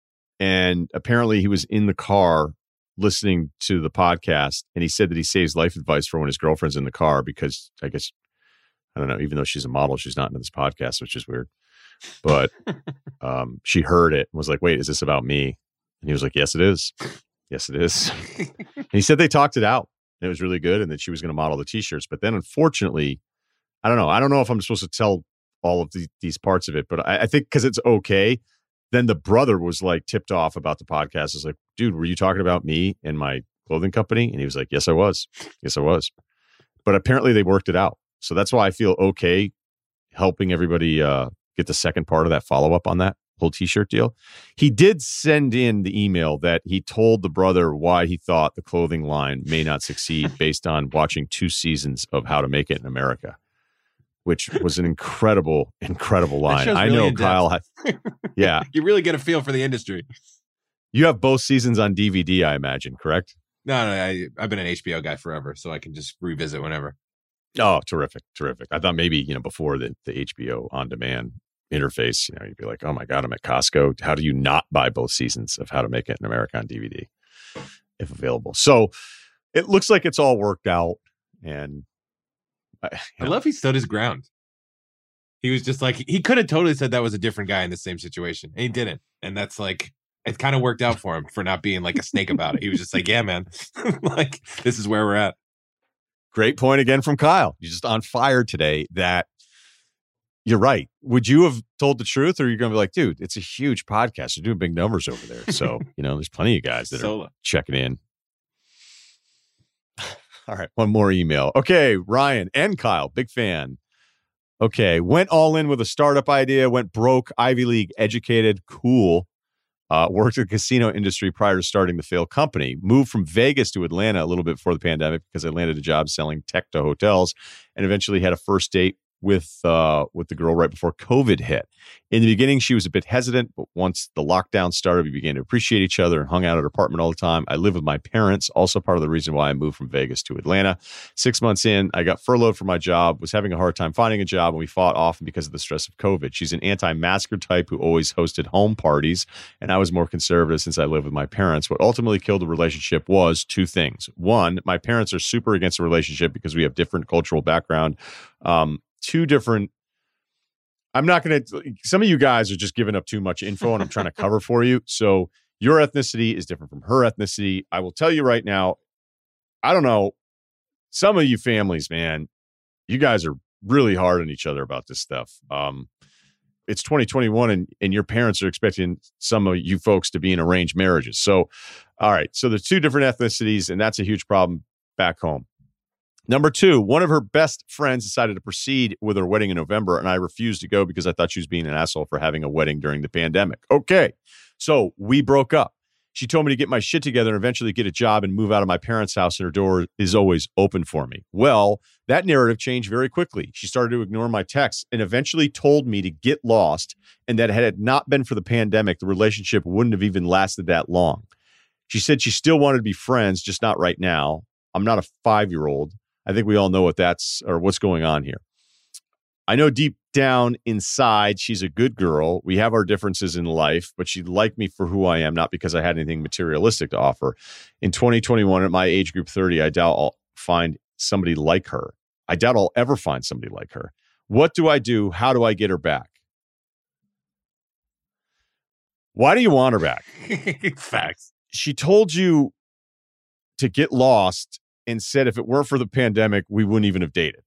And apparently he was in the car listening to the podcast, and he said that he saves life advice for when his girlfriend's in the car because I guess, I don't know, even though she's a model, she's not into this podcast, which is weird. But um, she heard it and was like, wait, is this about me? And he was like, yes, it is. Yes, it is. And he said they talked it out. It was really good, and that she was going to model the T-shirts. But then, unfortunately, I don't know. I don't know if I'm supposed to tell all of the, these parts of it, but I, I think because it's okay. Then the brother was like tipped off about the podcast. It's like, dude, were you talking about me and my clothing company? And he was like, yes, I was. Yes, I was. But apparently they worked it out. So that's why I feel okay helping everybody uh, get the second part of that follow-up on that whole T-shirt deal. He did send in the email that he told the brother why he thought the clothing line may not succeed based on watching two seasons of How to Make It in America, which was an incredible, incredible line. I really know Kyle. Had, yeah. You really get a feel for the industry. You have both seasons on D V D, I imagine, correct? No, no, I, I've been an H B O guy forever, so I can just revisit whenever. Oh, terrific, terrific. I thought maybe, you know, before the, the H B O on-demand interface, you know, you'd be like, oh my God, I'm at Costco. How do you not buy both seasons of How to Make It in America on D V D if available? So it looks like it's all worked out. And I, I love he stood his ground. He was just like, he could have totally said that was a different guy in the same situation, and he didn't. And that's like, it kind of worked out for him for not being like a snake about it. He was just like, yeah, man, like this is where we're at. Great point again from Kyle. You're just on fire today that you're right. Would you have told the truth, or are you going to be like, dude, it's a huge podcast. They're doing big numbers over there. So, you know, there's plenty of guys that Solo. are checking in. All right, one more email. Okay, Ryan and Kyle, big fan. Okay, went all in with a startup idea, went broke, Ivy League educated, cool. Uh, worked in the casino industry prior to starting the failed company. Moved from Vegas to Atlanta a little bit before the pandemic because I landed a job selling tech to hotels, and eventually had a first date with uh, with the girl right before COVID hit. In the beginning, she was a bit hesitant, but once the lockdown started, we began to appreciate each other and hung out at her apartment all the time. I live with my parents, also part of the reason why I moved from Vegas to Atlanta. Six months in, I got furloughed from my job, was having a hard time finding a job, and we fought often because of the stress of COVID. She's an anti-masker type who always hosted home parties, and I was more conservative since I live with my parents. What ultimately killed the relationship was two things. One, my parents are super against the relationship because we have different cultural background. Um, two different I'm not going to, some of you guys are just giving up too much info and I'm trying to cover for you. So your ethnicity is different from her ethnicity. I will tell you right now, I don't know, some of you families, man, you guys are really hard on each other about this stuff. Um, it's twenty twenty-one and, and your parents are expecting some of you folks to be in arranged marriages. So, all right. So there's two different ethnicities, and that's a huge problem back home. Number two, one of her best friends decided to proceed with her wedding in November, and I refused to go because I thought she was being an asshole for having a wedding during the pandemic. Okay, so we broke up. She told me to get my shit together and eventually get a job and move out of my parents' house, and her door is always open for me. Well, that narrative changed very quickly. She started to ignore my texts and eventually told me to get lost, and that had it not been for the pandemic, the relationship wouldn't have even lasted that long. She said she still wanted to be friends, just not right now. I'm not a five-year-old. I think we all know what that's or what's going on here. I know deep down inside, she's a good girl. We have our differences in life, but she liked me for who I am, not because I had anything materialistic to offer. In twenty twenty-one, at my age group thirty, I doubt I'll find somebody like her. I doubt I'll ever find somebody like her. What do I do? How do I get her back? Why do you want her back? Facts. She told you to get lost and said if it weren't for the pandemic, we wouldn't even have dated.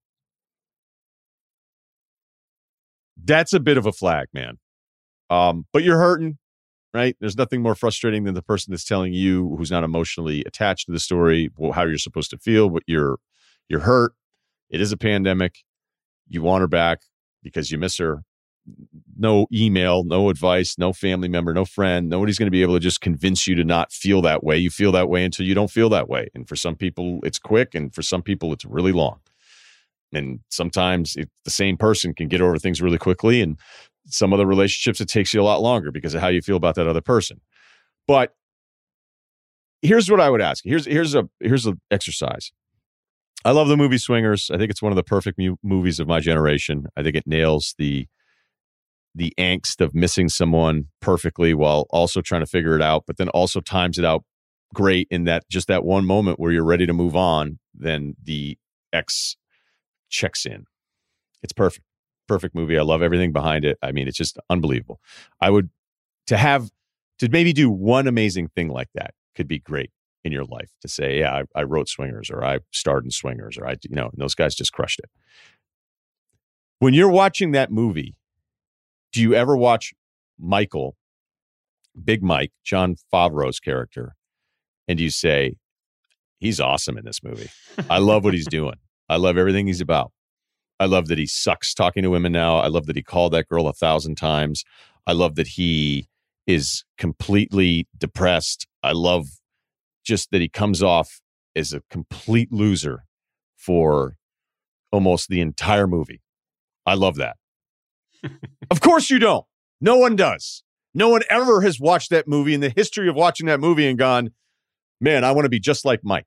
That's a bit of a flag, man. Um, but you're hurting, right? There's nothing more frustrating than the person that's telling you, who's not emotionally attached to the story, well, how you're supposed to feel, but you're you're hurt. It is a pandemic. You want her back because you miss her. No email, no advice, no family member, no friend. Nobody's going to be able to just convince you to not feel that way. You feel that way until you don't feel that way. And for some people, it's quick. And for some people, it's really long. And sometimes it, the same person can get over things really quickly. And some other relationships, it takes you a lot longer because of how you feel about that other person. But here's what I would ask. Here's here's a here's an exercise. I love the movie Swingers. I think it's one of the perfect mu- movies of my generation. I think it nails the the angst of missing someone perfectly while also trying to figure it out, but then also times it out great in that just that one moment where you're ready to move on, then the ex checks in. It's perfect. Perfect movie. I love everything behind it. I mean, it's just unbelievable. I would, to have, to maybe do one amazing thing like that could be great in your life. To say, yeah, I, I wrote Swingers, or I starred in Swingers, or I, you know, and those guys just crushed it. When you're watching that movie, do you ever watch Michael, Big Mike, Jon Favreau's character, and you say, he's awesome in this movie. I love what he's doing. I love everything he's about. I love that he sucks talking to women now. I love that he called that girl a thousand times. I love that he is completely depressed. I love just that he comes off as a complete loser for almost the entire movie. I love that. Of course you don't. No one does. No one ever has watched that movie in the history of watching that movie and gone, man, I want to be just like Mike.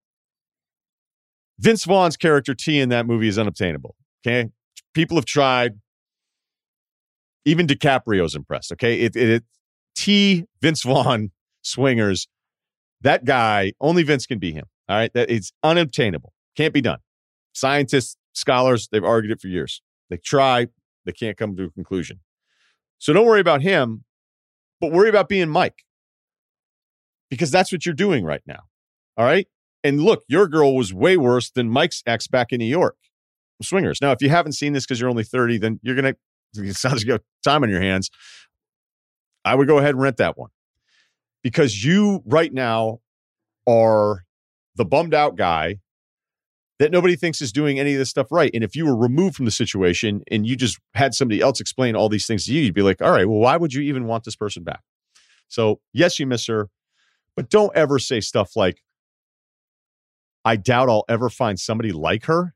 Vince Vaughn's character T in that movie is unobtainable. Okay. People have tried. Even DiCaprio's impressed. Okay. It, it, it T Vince Vaughn Swingers. That guy, only Vince can be him. All right. That it's unobtainable. Can't be done. Scientists, scholars, they've argued it for years. They try. They can't come to a conclusion. So don't worry about him, but worry about being Mike. Because that's what you're doing right now. All right. And look, your girl was way worse than Mike's ex back in New York. Swingers. Now, if you haven't seen this because you're only thirty, then you're going to, it sounds like you have time on your hands. I would go ahead and rent that one. Because you right now are the bummed out guy that nobody thinks is doing any of this stuff right. And if you were removed from the situation and you just had somebody else explain all these things to you, you'd be like, all right, well, why would you even want this person back? So yes, you miss her, but don't ever say stuff like, I doubt I'll ever find somebody like her.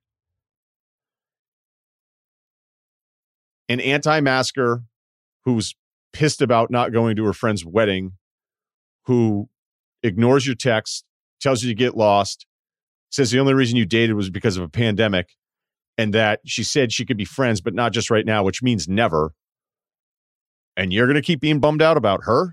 An anti-masker who's pissed about not going to her friend's wedding, who ignores your text, tells you to get lost, says the only reason you dated was because of a pandemic, and that she said she could be friends, but not just right now, which means never. And you're going to keep being bummed out about her?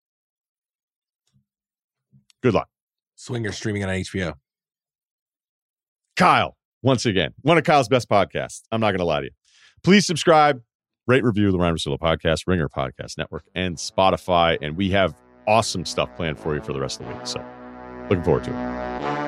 Good luck. Swingers streaming on H B O. Kyle, once again, one of Kyle's best podcasts. I'm not going to lie to you. Please subscribe, rate, review the Ryen Russillo Podcast, Ringer Podcast Network, and Spotify. And we have awesome stuff planned for you for the rest of the week. So looking forward to it.